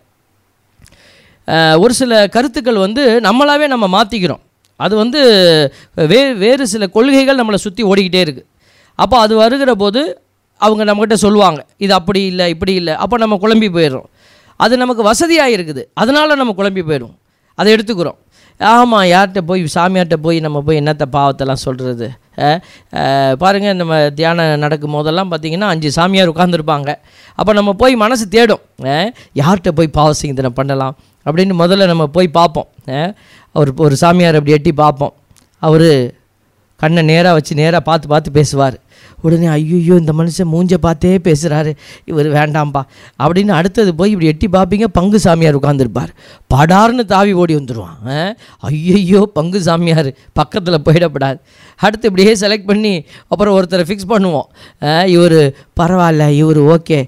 ஒரு சில கருத்துக்கள் நம்மளாவே நம்ம மாற்றிக்கிறோம். அது வேறு சில கொள்கைகள் நம்மளை சுற்றி ஓடிக்கிட்டே இருக்குது. அப்போ அது வருகிற போது அவங்க நம்மக்கிட்ட சொல்லுவாங்க, இது அப்படி இல்லை இப்படி இல்லை. அப்போ நம்ம குழம்பி போயிடுறோம். அது நமக்கு வசதியாக இருக்குது, அதனால் நம்ம குழம்பி போயிடும், அதை எடுத்துக்கிறோம். ஆமாம், யார்கிட்ட போய் சாமியார்கிட்ட போய் நம்ம போய் என்னத்தை பாவத்தெல்லாம் சொல்கிறது? பாருங்கள், நம்ம தியானம் நடக்கும் போதெல்லாம் பார்த்திங்கன்னா 5 சாமியார் உட்காந்துருப்பாங்க. அப்போ நம்ம போய் மனசு தேடும், யார்கிட்ட போய் பாவ சிந்தனை பண்ணலாம் அப்படின்னு முதல்ல நம்ம போய் பார்ப்போம். ஒரு சாமியார் அப்படி எட்டி பார்ப்போம். அவர் கண்ணை நேராக வச்சு நேராக பார்த்து பேசுவார். உடனே ஐயோ இந்த மனுஷன் மூஞ்ச பார்த்தே பேசுகிறாரு, இவர் வேண்டாம்ப்பா அப்படின்னு அடுத்தது போய் இப்படி எட்டி பார்ப்பீங்க, பங்கு சாமியார் உட்காந்துருப்பார். படார்னு தாவி ஓடி வந்துடுவான். ஐயோ பங்கு சாமியார் பக்கத்தில் போயிடப்படாது. அடுத்து இப்படியே செலக்ட் பண்ணி அப்புறம் ஒருத்தரை ஃபிக்ஸ் பண்ணுவோம். இவர் பரவாயில்ல, இவர் ஓகே,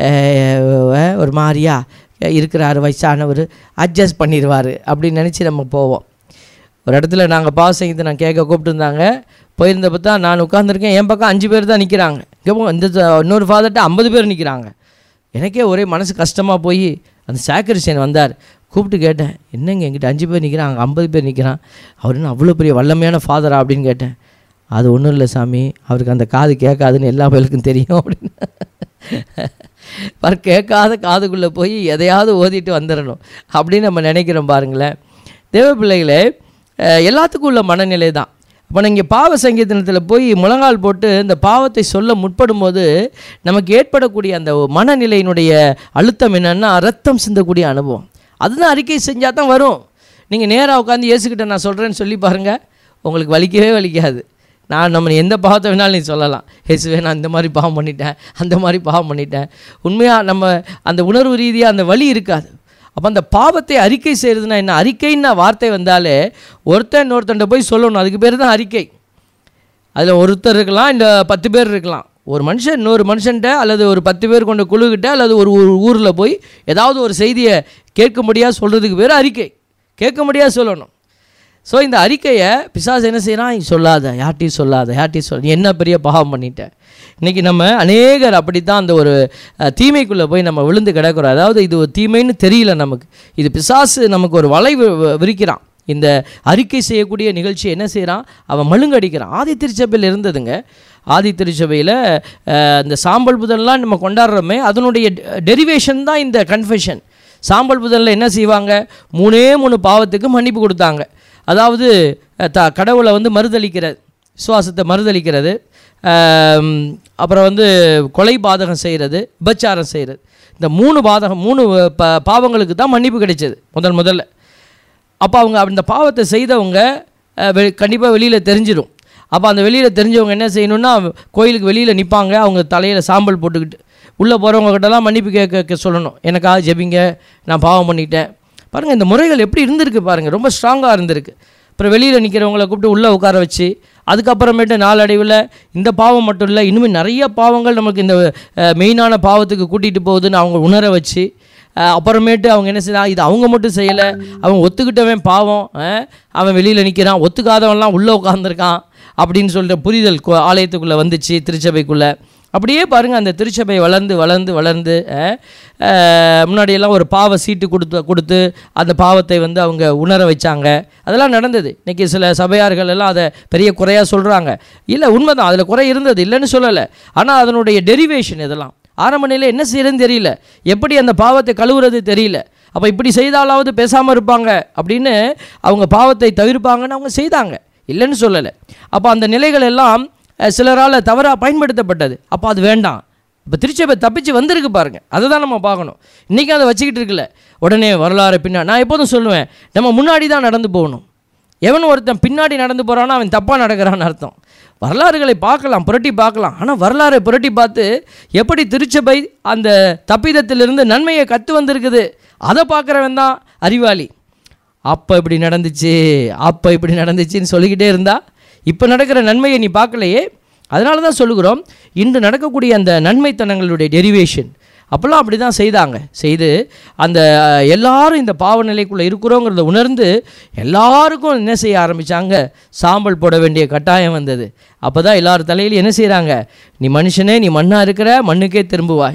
ஒரு மாதிரியா இருக்கிறார், வயசானவர், அட்ஜஸ்ட் பண்ணிடுவார் அப்படின்னு நினச்சி நம்ம போவோம். ஒரு இடத்துல நாங்கள் பாவ சங்கீதத்தை நான் கேட்க கூப்பிட்டுருந்தாங்க. போயிருந்தப்போ தான் நான் உட்காந்துருக்கேன், என் பக்கம் 5 பேர் தான் நிற்கிறாங்க. இந்த இன்னொரு ஃபாதர்கிட்ட 50 பேர் நிற்கிறாங்க. எனக்கே ஒரே மனசு கஷ்டமாக போய் அந்த சாக்ரிஸ்டியன் வந்தார். கூப்பிட்டு கேட்டேன், என்னங்க எங்கிட்ட 5 பேர் நிற்கிறாங்க, 50 பேர் நிற்கிறான், அவர் என்ன அவ்வளோ பெரிய வல்லமையான ஃபாதரா அப்படின்னு கேட்டேன். அது ஒன்றும் இல்லை சாமி, அவருக்கு அந்த காது கேட்காதுன்னு எல்லா பேருக்கும் தெரியும் அப்படின்னு. கேட்காத காதுக்குள்ளே போய் எதையாவது ஓதிட்டு வந்துடணும் அப்படின்னு நம்ம நினைக்கிறோம். பாருங்களேன் தேவ பிள்ளைகளே, எல்லாத்துக்கும் உள்ள மனநிலை தான். அப்போ நீங்கள் பாவ சங்கீதத்தில் போய் முழங்கால் போட்டு இந்த பாவத்தை சொல்ல முற்படும் போது நமக்கு ஏற்படக்கூடிய அந்த மனநிலையினுடைய அழுத்தம் என்னென்னா, ரத்தம் சிந்தக்கூடிய அனுபவம். அதுதான் அறிக்கை செஞ்சால் தான் வரும். நீங்கள் நேராக உட்காந்து இயேசுக்கிட்ட நான் சொல்கிறேன்னு சொல்லி பாருங்கள், உங்களுக்கு வலிக்கவே வலிக்காது. நம்ம எந்த பாவத்தை வேணாலும் நீ சொல்லலாம், இயேசுவே நான் இந்த மாதிரி பாவம் பண்ணிட்டேன், அந்த மாதிரி பாவம் பண்ணிட்டேன். உண்மையாக நம்ம அந்த உணர்வு ரீதியாக அந்த வலி இருக்காது. அப்போ அந்த பாவத்தை அறிக்கை செய்கிறதுனா என்ன? அறிக்கைன்னு வார்த்தை வந்தாலே ஒருத்தன் போய் சொல்லணும், அதுக்கு பேர் தான் அறிக்கை. அதில் ஒருத்தர் இருக்கலாம், இந்த 10 பேர் இருக்கலாம். ஒரு மனுஷன் இன்னொரு மனுஷன்ட்ட அல்லது ஒரு 10 பேர் கொண்ட குழுக்கிட்ட அல்லது ஒரு ஊரில் போய் ஏதாவது ஒரு செய்தியை கேட்கும்படியாக சொல்கிறதுக்கு பேர் அறிக்கை. கேட்கும்படியாக சொல்லணும். ஸோ இந்த அறிக்கையை பிசாசு என்ன செய்யறான், சொல்லாத, யார்ட்டையும் சொல்லாத, நீ என்ன பெரிய பாவம் பண்ணிட்டேன். இன்றைக்கி நம்ம அநேகர் அப்படித்தான் அந்த ஒரு தீமைக்குள்ளே போய் நம்ம விழுந்து கிடக்கிறோம். அதாவது இது ஒரு தீமைன்னு தெரியல நமக்கு, இது பிசாசு நமக்கு ஒரு வலை விரிக்கிறான். இந்த அறிக்கை செய்யக்கூடிய நிகழ்ச்சி என்ன செய்கிறான், அவன் மழுங்கடிக்கிறான். ஆதி திருச்சபையில் இருந்ததுங்க. ஆதி திருச்சபையில் இந்த சாம்பல் புதன்லாம் நம்ம கொண்டாடுறோமே, அதனுடைய டெரிவேஷன் தான் இந்த கன்ஃபெஷன். சாம்பல் புதனில் என்ன செய்வாங்க, 3 பாவத்துக்கு மன்னிப்பு கொடுத்தாங்க. அதாவது கடவுளை மறுதளிக்கிறது, விசுவாசத்தை மறுதளிக்கிறது, அப்புறம் வந்து கொலை பாதகம் செய்கிறது, விபச்சாரம் செய்கிறது. இந்த 3 பாவங்களுக்கு தான் மன்னிப்பு கிடைச்சது முதல்ல. அப்போ அவங்க அந்த பாவத்தை செய்தவங்க கண்டிப்பாக வெளியில் தெரிஞ்சிடும். அப்போ அந்த வெளியில் தெரிஞ்சவங்க என்ன செய்யணுன்னா, கோயிலுக்கு வெளியில் நிற்பாங்க. அவங்க தலையில் சாம்பல் போட்டுக்கிட்டு உள்ளே போகிறவங்ககிட்டலாம் மன்னிப்பு கேட்க சொல்லணும். எனக்காக ஜெபிங்க, நான் பாவம் பண்ணிட்டேன். பாருங்கள், இந்த முறைகள் எப்படி இருந்திருக்கு பாருங்கள், ரொம்ப ஸ்ட்ராங்காக இருந்திருக்கு. அப்புறம் வெளியில் நிற்கிறவங்கள கூப்பிட்டு உள்ளே உட்கார வச்சு, அதுக்கப்புறமேட்டு நாளடைவில் இந்த பாவம் மட்டும் இல்லை, இனிமேல் நிறைய பாவங்கள் நமக்கு இந்த மெயினான பாவத்துக்கு கூட்டிகிட்டு போகுதுன்னு அவங்க உணர வச்சு, அப்புறமேட்டு அவங்க என்ன செய்யலாம், இது அவங்க மட்டும் செய்யலை, அவன் ஒத்துக்கிட்டவன் பாவம், அவன் வெளியில் நிற்கிறான், ஒத்துக்காதவன்லாம் உள்ளே உட்காந்துருக்கான் அப்படின்னு சொல்கிற புரிதல் ஆலயத்துக்குள்ளே வந்துச்சு, திருச்சபைக்குள்ளே. அப்படியே பாருங்கள், அந்த திருச்சபை வளர்ந்து முன்னாடியெல்லாம் ஒரு பாவ சீட்டு கொடுத்து அந்த பாவத்தை வந்து அவங்க உணர வச்சாங்க. அதெல்லாம் நடந்தது. இன்றைக்கி சில சபையார்கள் எல்லாம் அதை பெரிய குறையாக சொல்கிறாங்க. இல்லை, உண்மைதான், அதில் குறை இருந்தது, இல்லைன்னு சொல்லலை. ஆனால் அதனுடைய டெரிவேஷன் இதெல்லாம் ஆரம்ப நிலையில் என்ன செய்யறதுன்னு தெரியல, எப்படி அந்த பாவத்தை கழுவுறது தெரியல. அப்போ இப்படி செய்தாலாவது பேசாமல் இருப்பாங்க அப்படின்னு அவங்க பாவத்தை தவிர்ப்பாங்கன்னு அவங்க செய்தாங்க, இல்லைன்னு சொல்லலை. அப்போ அந்த நிலைகள் எல்லாம் சிலரால் தவறாக பயன்படுத்தப்பட்டது. அப்போ அது வேண்டாம். இப்போ திருச்சபை தப்பிச்சு வந்திருக்கு பாருங்கள், அதை தான் நம்ம பார்க்கணும். இன்றைக்கி அதை வச்சுக்கிட்டு இருக்குல்ல, உடனே வரலாறு பின்னாடி. நான் எப்போதும் சொல்லுவேன், நம்ம முன்னாடி தான் நடந்து போகணும். எவன் ஒருத்தன் பின்னாடி நடந்து போகிறான்னா அவன் தப்பாக நடக்கிறான்னு அர்த்தம். வரலாறுகளை பார்க்கலாம், புரட்டி பார்க்கலாம். ஆனால் வரலாறை புரட்டி பார்த்து எப்படி திருச்சபை அந்த தப்பிதத்திலிருந்து நன்மையை கற்று வந்திருக்குது, அதை பார்க்குறவன் தான் அறிவாளி. அப்போ இப்படி நடந்துச்சுன்னு சொல்லிக்கிட்டே இருந்தால் இப்போ நடக்கிற நன்மையை நீ பார்க்கலையே. அதனால தான் சொல்லுகிறோம், இன்று நடக்கக்கூடிய அந்த நன்மைத்தனங்களுடைய டெரிவேஷன் அப்போல்லாம் அப்படி தான் செய்து அந்த எல்லாரும் இந்த பாவ நிலைக்குள்ளே இருக்கிறோங்கிறத உணர்ந்து எல்லாருக்கும் என்ன செய்ய ஆரம்பித்தாங்க, சாம்பல் போட வேண்டிய கட்டாயம் வந்தது. அப்போ தான் எல்லார் தலையிலையும் என்ன செய்கிறாங்க, நீ மனுஷனே, நீ மண்ணாக இருக்கிற, மண்ணுக்கே திரும்புவாய்,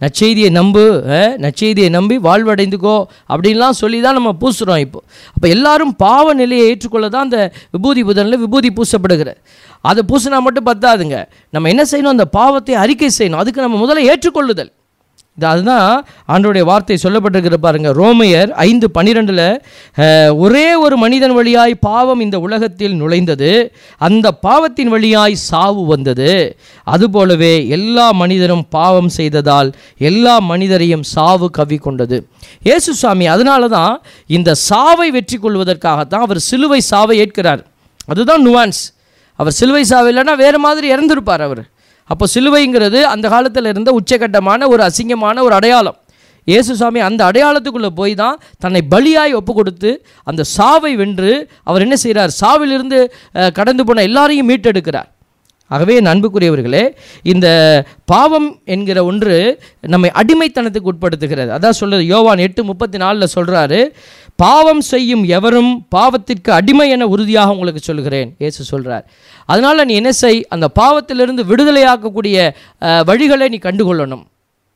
நற்செய்தியை நம்பி வாழ்வடைந்துக்கோ அப்படின்லாம் சொல்லி தான் நம்ம பூசுகிறோம். அப்போ எல்லாரும் பாவ நிலையை ஏற்றுக்கொள்ள தான் அந்த விபூதி புதனில் விபூதி பூசப்படுகிறது. அதை பூசினா மட்டும் பத்தாதுங்க, நம்ம என்ன செய்யணும், அந்த பாவத்தை அறிக்கை செய்யணும். அதுக்கு நம்ம முதல்ல ஏற்றுக்கொள்ளுதல். அதுதான் ஆண்டவருடைய வார்த்தை சொல்லப்பட்டிருக்கிற பாருங்க. ரோமையர் 5:12 ஒரே ஒரு மனிதன் வழியாய் பாவம் இந்த உலகத்தில் நுழைந்தது, அந்த பாவத்தின் வழியாய் சாவு வந்தது, அதுபோலவே எல்லா மனிதரும் பாவம் செய்ததால் எல்லா மனிதரையும் சாவு கவ்விக்கொண்டது. இயேசு சுவாமி அதனால தான் இந்த சாவை வெற்றி கொள்வதற்காகத்தான் அவர் சிலுவை சாவை ஏற்கிறார். அதுதான் நுவான்ஸ். அவர் சிலுவை சாவை இல்லைன்னா வேறு மாதிரி இறந்துருப்பார் அவர். அப்போ சிலுவைங்கிறது அந்த காலத்தில் இருந்த உச்சகட்டமான ஒரு அசிங்கமான ஒரு அடையாளம். இயேசு சாமி அந்த அடையாளத்துக்குள்ளே போய் தான் தன்னை பலியாய் ஒப்பு கொடுத்து அந்த சாவை வென்று அவர் என்ன செய்கிறார், சாவிலிருந்து கடந்து போன எல்லாரையும் மீட்டெடுக்கிறார். ஆகவே அன்புக்குரியவர்களே, இந்த பாவம் என்கிற ஒன்று நம்மை அடிமைத்தனத்துக்கு உட்படுத்துகிறது. அதான் சொல்கிறது, யோவான் 8:34 சொல்கிறாரு, பாவம் செய்யும் எவரும் பாவத்திற்கு அடிமை என உறுதியாக உங்களுக்கு சொல்கிறேன் இயேசு சொல்கிறார். அதனால் நீ என்ன செய், அந்த பாவத்திலிருந்து விடுதலையாக்கக்கூடிய வழிகளை நீ கண்டுகொள்ளணும்.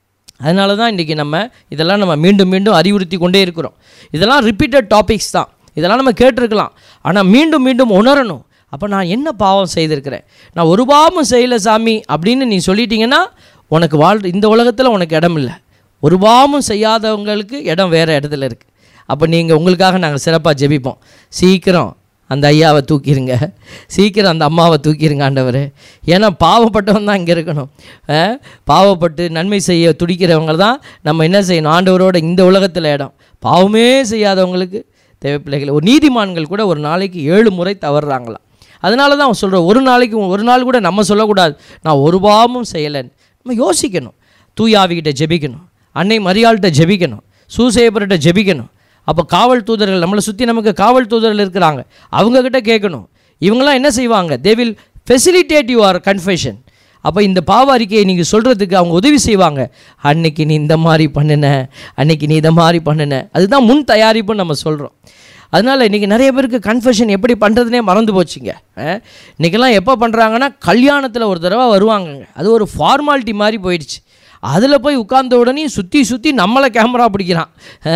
அதனால தான் இன்றைக்கி இதெல்லாம் நம்ம மீண்டும் மீண்டும் அறிவுறுத்தி கொண்டே இருக்கிறோம். இதெல்லாம் ரிப்பீட்டட் டாபிக்ஸ் தான், இதெல்லாம் நம்ம கேட்டிருக்கலாம். ஆனால் மீண்டும் மீண்டும் உணரணும். அப்போ நான் என்ன பாவம் செய்திருக்கிறேன், நான் ஒரு பாவமும் செய்யலை சாமி அப்படின்னு நீ சொல்லிட்டீங்கன்னா உனக்கு இந்த உலகத்தில் உனக்கு இடம் இல்லை. ஒரு பாவமும் செய்யாதவங்களுக்கு இடம் வேறு இடத்துல இருக்குது. அப்போ நீங்கள் உங்களுக்காக நாங்கள் சிறப்பாக ஜெபிப்போம். சீக்கிரம் அந்த ஐயாவை தூக்கிடுங்க, சீக்கிரம் அந்த அம்மாவை தூக்கிடுங்க ஆண்டவர். ஏன்னா பாவப்பட்டவன் தான் இங்கே இருக்கணும். பாவப்பட்டு நன்மை செய்ய துடிக்கிறவங்க தான் நம்ம என்ன செய்யணும், ஆண்டவரோட இந்த உலகத்தில் இடம். பாவமே செய்யாதவங்களுக்கு தேவைப்பிள்ளைகள். ஒரு நீதிமான்கள் கூட ஒரு நாளைக்கு 7 முறை தவறுறாங்களாம். அதனால தான் அவன் சொல்கிறேன், ஒரு நாள் கூட நம்ம சொல்லக்கூடாது நான் ஒரு பாவமும் செய்யலைன்னு. நம்ம யோசிக்கணும், தூயாவிகிட்ட ஜெபிக்கணும், அன்னை மரியாள்கிட்ட ஜெபிக்கணும், சூசேப்பர்கிட்ட ஜெபிக்கணும். அப்போ காவல் தூதர்கள் நம்மளை சுற்றி நமக்கு காவல் தூதர்கள் இருக்கிறாங்க, அவங்கக்கிட்ட கேட்கணும். இவங்களாம் என்ன செய்வாங்க, they will facilitate your confession. அப்போ இந்த பாவ அறிக்கையை நீங்கள் சொல்கிறதுக்கு அவங்க உதவி செய்வாங்க. அன்னைக்கு நீ இந்த மாதிரி பண்ணின, அன்னைக்கு நீ இதை மாதிரி பண்ணின, அதுதான் முன் தயாரிப்புன்னு நம்ம சொல்கிறோம். அதனால் இன்றைக்கி நிறைய பேருக்கு கன்ஃபெஷன் எப்படி பண்ணுறதுனே மறந்து போச்சுங்க. இன்றைக்கெல்லாம் எப்போ பண்ணுறாங்கன்னா, கல்யாணத்தில் ஒரு தடவை வருவாங்கங்க, அது ஒரு ஃபார்மாலிட்டி மாதிரி போயிடுச்சு. அதில் போய் உட்கார்ந்த உடனே சுற்றி நம்மளை கேமரா பிடிக்கிறான்.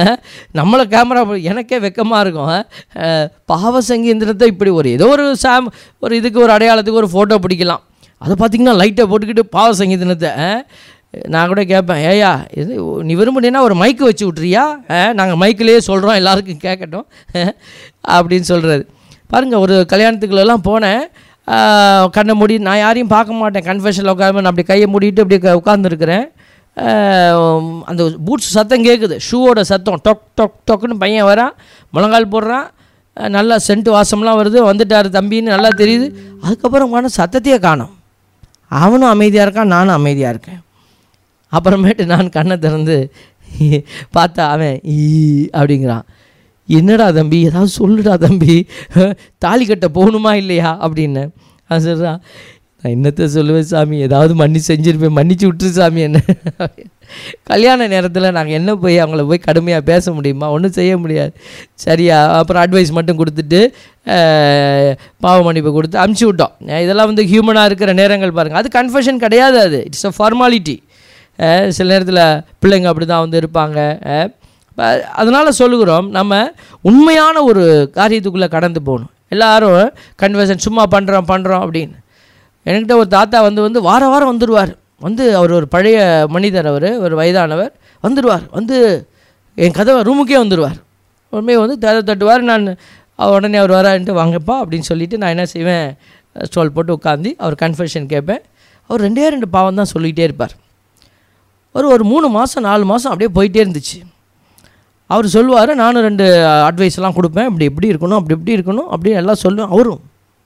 எனக்கே வெக்கமாக இருக்கும். பாவ சங்கீந்திரத்தை இப்படி ஏதோ ஒரு இதுக்கு ஒரு அடையாளத்துக்கு ஒரு ஃபோட்டோ பிடிக்கலாம். அதை பார்த்திங்கன்னா லைட்டை போட்டுக்கிட்டு பாவ சங்கீதனத்தை நான் கூட கேட்பேன், ஏயா இது நீ விரும்புனீன்னா ஒரு மைக்கு வச்சு விட்றியா, நாங்கள் மைக்கிலேயே சொல்கிறோம் எல்லாருக்கும் கேட்கட்டும் அப்படின்னு சொல்கிறது. பாருங்கள், ஒரு கல்யாணத்துக்குள்ளெல்லாம் போனேன். கண்ணை மூடி, நான் யாரையும் பார்க்க மாட்டேன், கன்ஃபெஷனில் உட்காந்து நான் அப்படி கையை மூடிட்டு அப்படி உட்காந்துருக்கிறேன். அந்த பூட்ஸ் சத்தம் கேட்குது, ஷூவோட சத்தம், டொக் டொக் டொக்குன்னு பையன் வரான், முழங்கால் போடுறான், நல்லா சென்ட் வாசம்லாம் வருது, வந்துட்டார் தம்பின்னு நல்லா தெரியுது. அதுக்கப்புறம் காணும் சத்தத்தையே காணும். அவனும் அமைதியாக இருக்கான், நானும் அமைதியாக இருக்கேன். அப்புறமேட்டு நான் கண்ணை திறந்து பார்த்தா அவன் அப்படிங்கிறான். என்னடா தம்பி, ஏதாவது சொல்லுடா தம்பி, தாலி கட்ட போகணுமா இல்லையா அப்படின்னு. அது சொல்கிறான், நான் என்னத்தை சொல்லுவேன் சாமி, ஏதாவது செஞ்சுருப்பேன், மன்னிச்சு விட்டுரு சாமி என்ன. கல்யாண நேரத்தில் நாங்கள் என்ன போய் அவங்கள போய் கடுமையாக பேச முடியுமா? ஒன்றும் செய்ய முடியாது. சரியா? அப்புறம் அட்வைஸ் மட்டும் கொடுத்துட்டு பாவ மன்னிப்பு கொடுத்து அமுச்சு விட்டோம். இதெல்லாம் ஹியூமனாக இருக்கிற நேரங்கள் பாருங்கள். அது கன்ஃபெஷன் கிடையாது, அது இட்ஸ் அ ஃபார்மாலிட்டி. சில நேரத்தில் பிள்ளைங்க அப்படி தான் இருப்பாங்க. அதனால் சொல்லுகிறோம், நம்ம உண்மையான ஒரு காரியத்துக்குள்ளே கடந்து போகணும். எல்லோரும் கன்வர்சன் சும்மா பண்ணுறோம் அப்படின்னு. என்கிட்ட ஒரு தாத்தா வாரம் வந்துடுவார். அவர் ஒரு பழைய மனிதர், அவர் ஒரு வயதானவர். வந்துடுவார், என் கதவை ரூமுக்கே வந்துடுவார். உண்மையை தட்டுவார். நான் உடனே அவர் வரான்ட்டு வாங்கப்பா அப்படின்னு சொல்லிவிட்டு நான் என்ன செய்வேன், ஸ்டால் போட்டு உட்காந்து அவர் கன்ஃபெஷன் கேட்பேன். அவர் 2 பாவம் தான் சொல்லிக்கிட்டே இருப்பார். ஒரு 3 மாதம் 4 மாதம் அப்படியே போயிட்டே இருந்துச்சு. அவர் சொல்லுவார், நானும் 2 அட்வைஸ்லாம் கொடுப்பேன், இப்படி இருக்கணும், அப்படி இருக்கணும் அப்படின்னு எல்லாம் சொல்லுவேன். அவரும்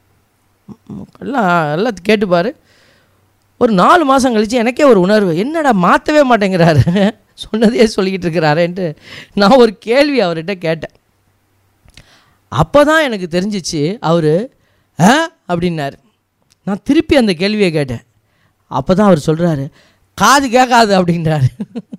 எல்லாம் கேட்டுப்பார். ஒரு 4 மாதம் கழித்து எனக்கே ஒரு உணர்வு, என்னடா மாற்றவே மாட்டேங்கிறாரு, சொன்னதையே சொல்லிக்கிட்டு இருக்கிறாரேன்ட்டு நான் ஒரு கேள்வி அவர்கிட்ட கேட்டேன். அப்போ தான் எனக்கு தெரிஞ்சிச்சு அவர் அப்படின்னாரு. நான் திருப்பி அந்த கேள்வியை கேட்டேன். அப்போ தான் அவர் சொல்கிறாரு, காது கேட்காது அப்படின்றாரு.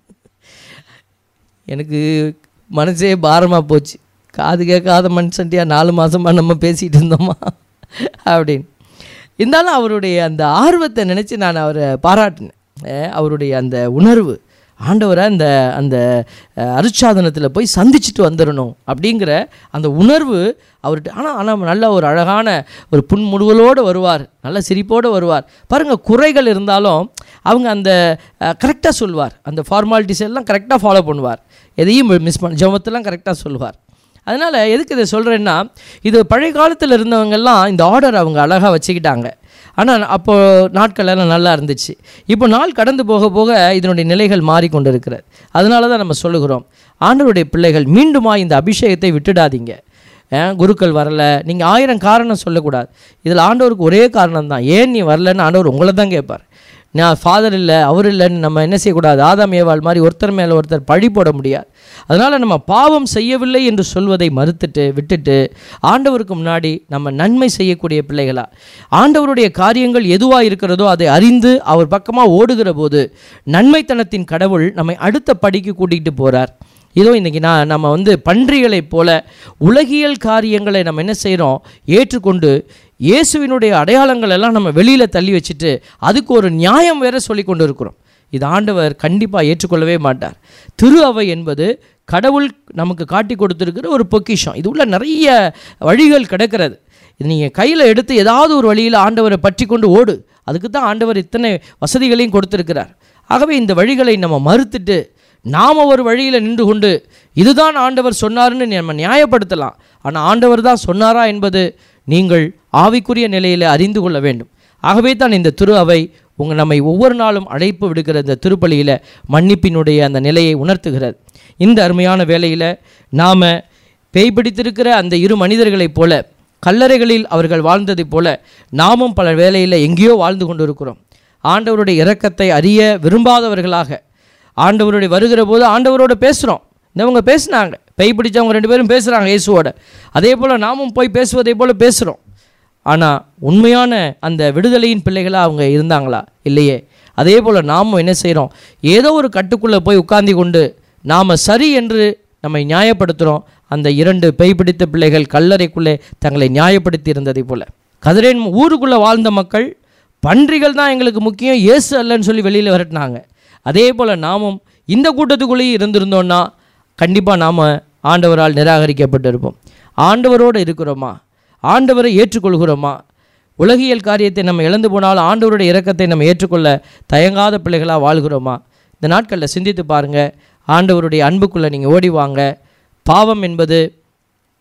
எனக்கு மனசே பாரமாக போச்சு. காது கேட்காத மனுஷன்ட்டியா 4 மாதமாக நம்ம பேசிகிட்டு இருந்தோமா அப்படின்னு. இருந்தாலும் அவருடைய அந்த ஆர்வத்தை நினச்சி நான் அவரை பாராட்டினேன். அவருடைய அந்த உணர்வு, ஆண்டவரை அந்த அருட்சாதனத்தில் போய் சந்திச்சுட்டு வந்துடணும் அப்படிங்கிற அந்த உணர்வு அவர்கிட்ட. ஆனால் நல்ல ஒரு அழகான ஒரு புன்முறுவலோடு வருவார், நல்ல சிரிப்போடு வருவார். பாருங்கள், குறைகள் இருந்தாலும் அவங்க அந்த கரெக்டாக சொல்வார், அந்த ஃபார்மாலிட்டிஸ் எல்லாம் கரெக்டாக ஃபாலோ பண்ணுவார், எதையும் மிஸ் பண்ண, ஜெபத்தெல்லாம் கரெக்டாக சொல்லுவார். அதனால் எதுக்கு இதை சொல்கிறேன்னா, இது பழைய காலத்தில் இருந்தவங்கெல்லாம் இந்த ஆர்டர் அவங்க அழகாக வச்சுக்கிட்டாங்க. ஆனால் அப்போது நாட்களெல்லாம் நல்லா இருந்துச்சு. இப்போ நாள் கடந்து போக போக இதனுடைய நிலைகள் மாறிக்கொண்டு இருக்கிறது. அதனால தான் நம்ம சொல்லுகிறோம், ஆண்டவருடைய பிள்ளைகள் மீண்டுமா இந்த அபிஷேகத்தை விட்டுடாதீங்க. குருக்கள் வரலை, நீங்கள் 1000 காரணம் சொல்லக்கூடாது. இதில் ஆண்டவருக்கு ஒரே காரணம் தான், ஏன் நீ வரலன்னு ஆண்டவர் உங்களை தான் கேட்பார். நான் ஃபாதர் இல்லை, அவர் இல்லைன்னு நம்ம என்ன செய்யக்கூடாது, ஆதாம் ஏவாள் மாதிரி ஒருத்தர் மேலே ஒருத்தர் பழி போட முடியாது. அதனால் நம்ம பாவம் செய்யவில்லை என்று சொல்வதை விட்டுட்டு ஆண்டவருக்கு முன்னாடி நம்ம நன்மை செய்யக்கூடிய பிள்ளைகளா, ஆண்டவருடைய காரியங்கள் எதுவாக இருக்கிறதோ அதை அறிந்து அவர் பக்கமாக ஓடுகிற போது நன்மைத்தனத்தின் கடவுள் நம்மை அடுத்த படிக்கு கூட்டிகிட்டு போகிறார். இதோ இன்றைக்கி நம்ம பன்றிகளைப் போல உலகியல் காரியங்களை நம்ம என்ன செய்கிறோம், ஏற்றுக்கொண்டு இயேசுவினுடைய அடையாளங்கள் எல்லாம் நம்ம வெளியில் தள்ளி வச்சுட்டு அதுக்கு ஒரு நியாயம் வேற சொல்லி கொண்டு இருக்கிறோம். இது ஆண்டவர் கண்டிப்பாக ஏற்றுக்கொள்ளவே மாட்டார். திரு அவை என்பது கடவுள் நமக்கு காட்டி கொடுத்துருக்கிற ஒரு பொக்கிஷம். இது உள்ள நிறைய வழிகள் கிடக்கிறது. இது நீங்கள் கையில் எடுத்து ஏதாவது ஒரு வழியில் ஆண்டவரை பற்றி கொண்டு ஓடு. அதுக்கு தான் ஆண்டவர் இத்தனை வசதிகளையும் கொடுத்துருக்கிறார். ஆகவே இந்த வழிகளை நம்ம மறுத்துட்டு நாம் ஒரு வழியில் நின்று கொண்டு இதுதான் ஆண்டவர் சொன்னார்னு நம்ம நியாயப்படுத்தலாம். ஆனால் ஆண்டவர் தான் சொன்னாரா என்பது நீங்கள் ஆவிக்குரிய நிலையில் அறிந்து கொள்ள வேண்டும். ஆகவே தான் இந்த திரு அவை நம்மை ஒவ்வொரு நாளும் அழைப்பு விடுக்கிற இந்த திருப்பலியில் மன்னிப்பினுடைய அந்த நிலையை உணர்த்துகிறது. இந்த அருமையான வேளையில் நாம் பேய் பிடித்திருக்கிற அந்த 2 மனிதர்களைப் போல, கல்லறைகளில் அவர்கள் வாழ்ந்ததைப் போல நாமும் பல வேளையில் எங்கேயோ வாழ்ந்து கொண்டு இருக்கிறோம். ஆண்டவருடைய இரக்கத்தை அறிய விரும்பாதவர்களாக ஆண்டவருடைய வருகிற போது ஆண்டவரோட பேசுகிறோம். இவங்க பேசுனாங்க, பேய் பிடிச்சவங்க 2 பேரும் பேசுகிறாங்க இயேசுவோட. அதே போல் நாமும் போய் பேசுவதை போல் பேசுகிறோம். ஆனால் உண்மையான அந்த விடுதலையின் பிள்ளைகளாக அவங்க இருந்தாங்களா? இல்லையே. அதே போல் நாமும் என்ன செய்கிறோம், ஏதோ ஒரு கட்டுக்குள்ளே போய் உட்கார்ந்து கொண்டு நாம் சரி என்று நம்மை நியாயப்படுத்துகிறோம். அந்த 2 பேய் பிடித்த பிள்ளைகள் கல்லறைக்குள்ளே தங்களை நியாயப்படுத்தி இருந்ததை போல். கதிரேன் ஊருக்குள்ளே வாழ்ந்த மக்கள் பன்றிகள் தான் எங்களுக்கு முக்கியம், இயேசு அல்லன்னு சொல்லி வெளியில் விரட்டினாங்க. அதே போல் நாமும் இந்த கூட்டத்துக்குள்ளேயே இருந்திருந்தோன்னா கண்டிப்பாக நாம் ஆண்டவரால் நிராகரிக்கப்பட்டு இருப்போம். ஆண்டவரோடு இருக்கிறோமா? ஆண்டவரை ஏற்றுக்கொள்கிறோமா? உலகியல் காரியத்தை நம்ம இழந்து போனால் ஆண்டவருடைய இரக்கத்தை நம்ம ஏற்றுக்கொள்ள தயங்காத பிள்ளைகளாக வாழ்கிறோமா? இந்த நாட்களில் சிந்தித்து பாருங்கள். ஆண்டவருடைய அன்புக்குள்ளே நீங்கள் ஓடி வாங்க. பாவம் என்பது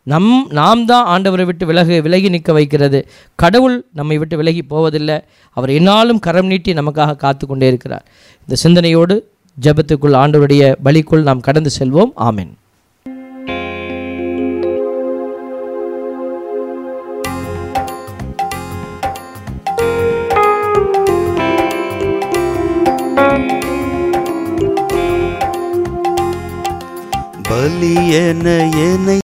நாம் தான் ஆண்டவரை விட்டு விலகி நிற்க வைக்கிறது. கடவுள் நம்மை விட்டு விலகி போவதில்லை. அவர் என்னாலும் கரம் நீட்டி நமக்காக காத்து கொண்டே இருக்கிறார். இந்த சிந்தனையோடு ஜெபத்துக்குள், ஆண்டவருடைய பலிக்குள் நாம் கடந்து செல்வோம். ஆமென். பலியென என்னை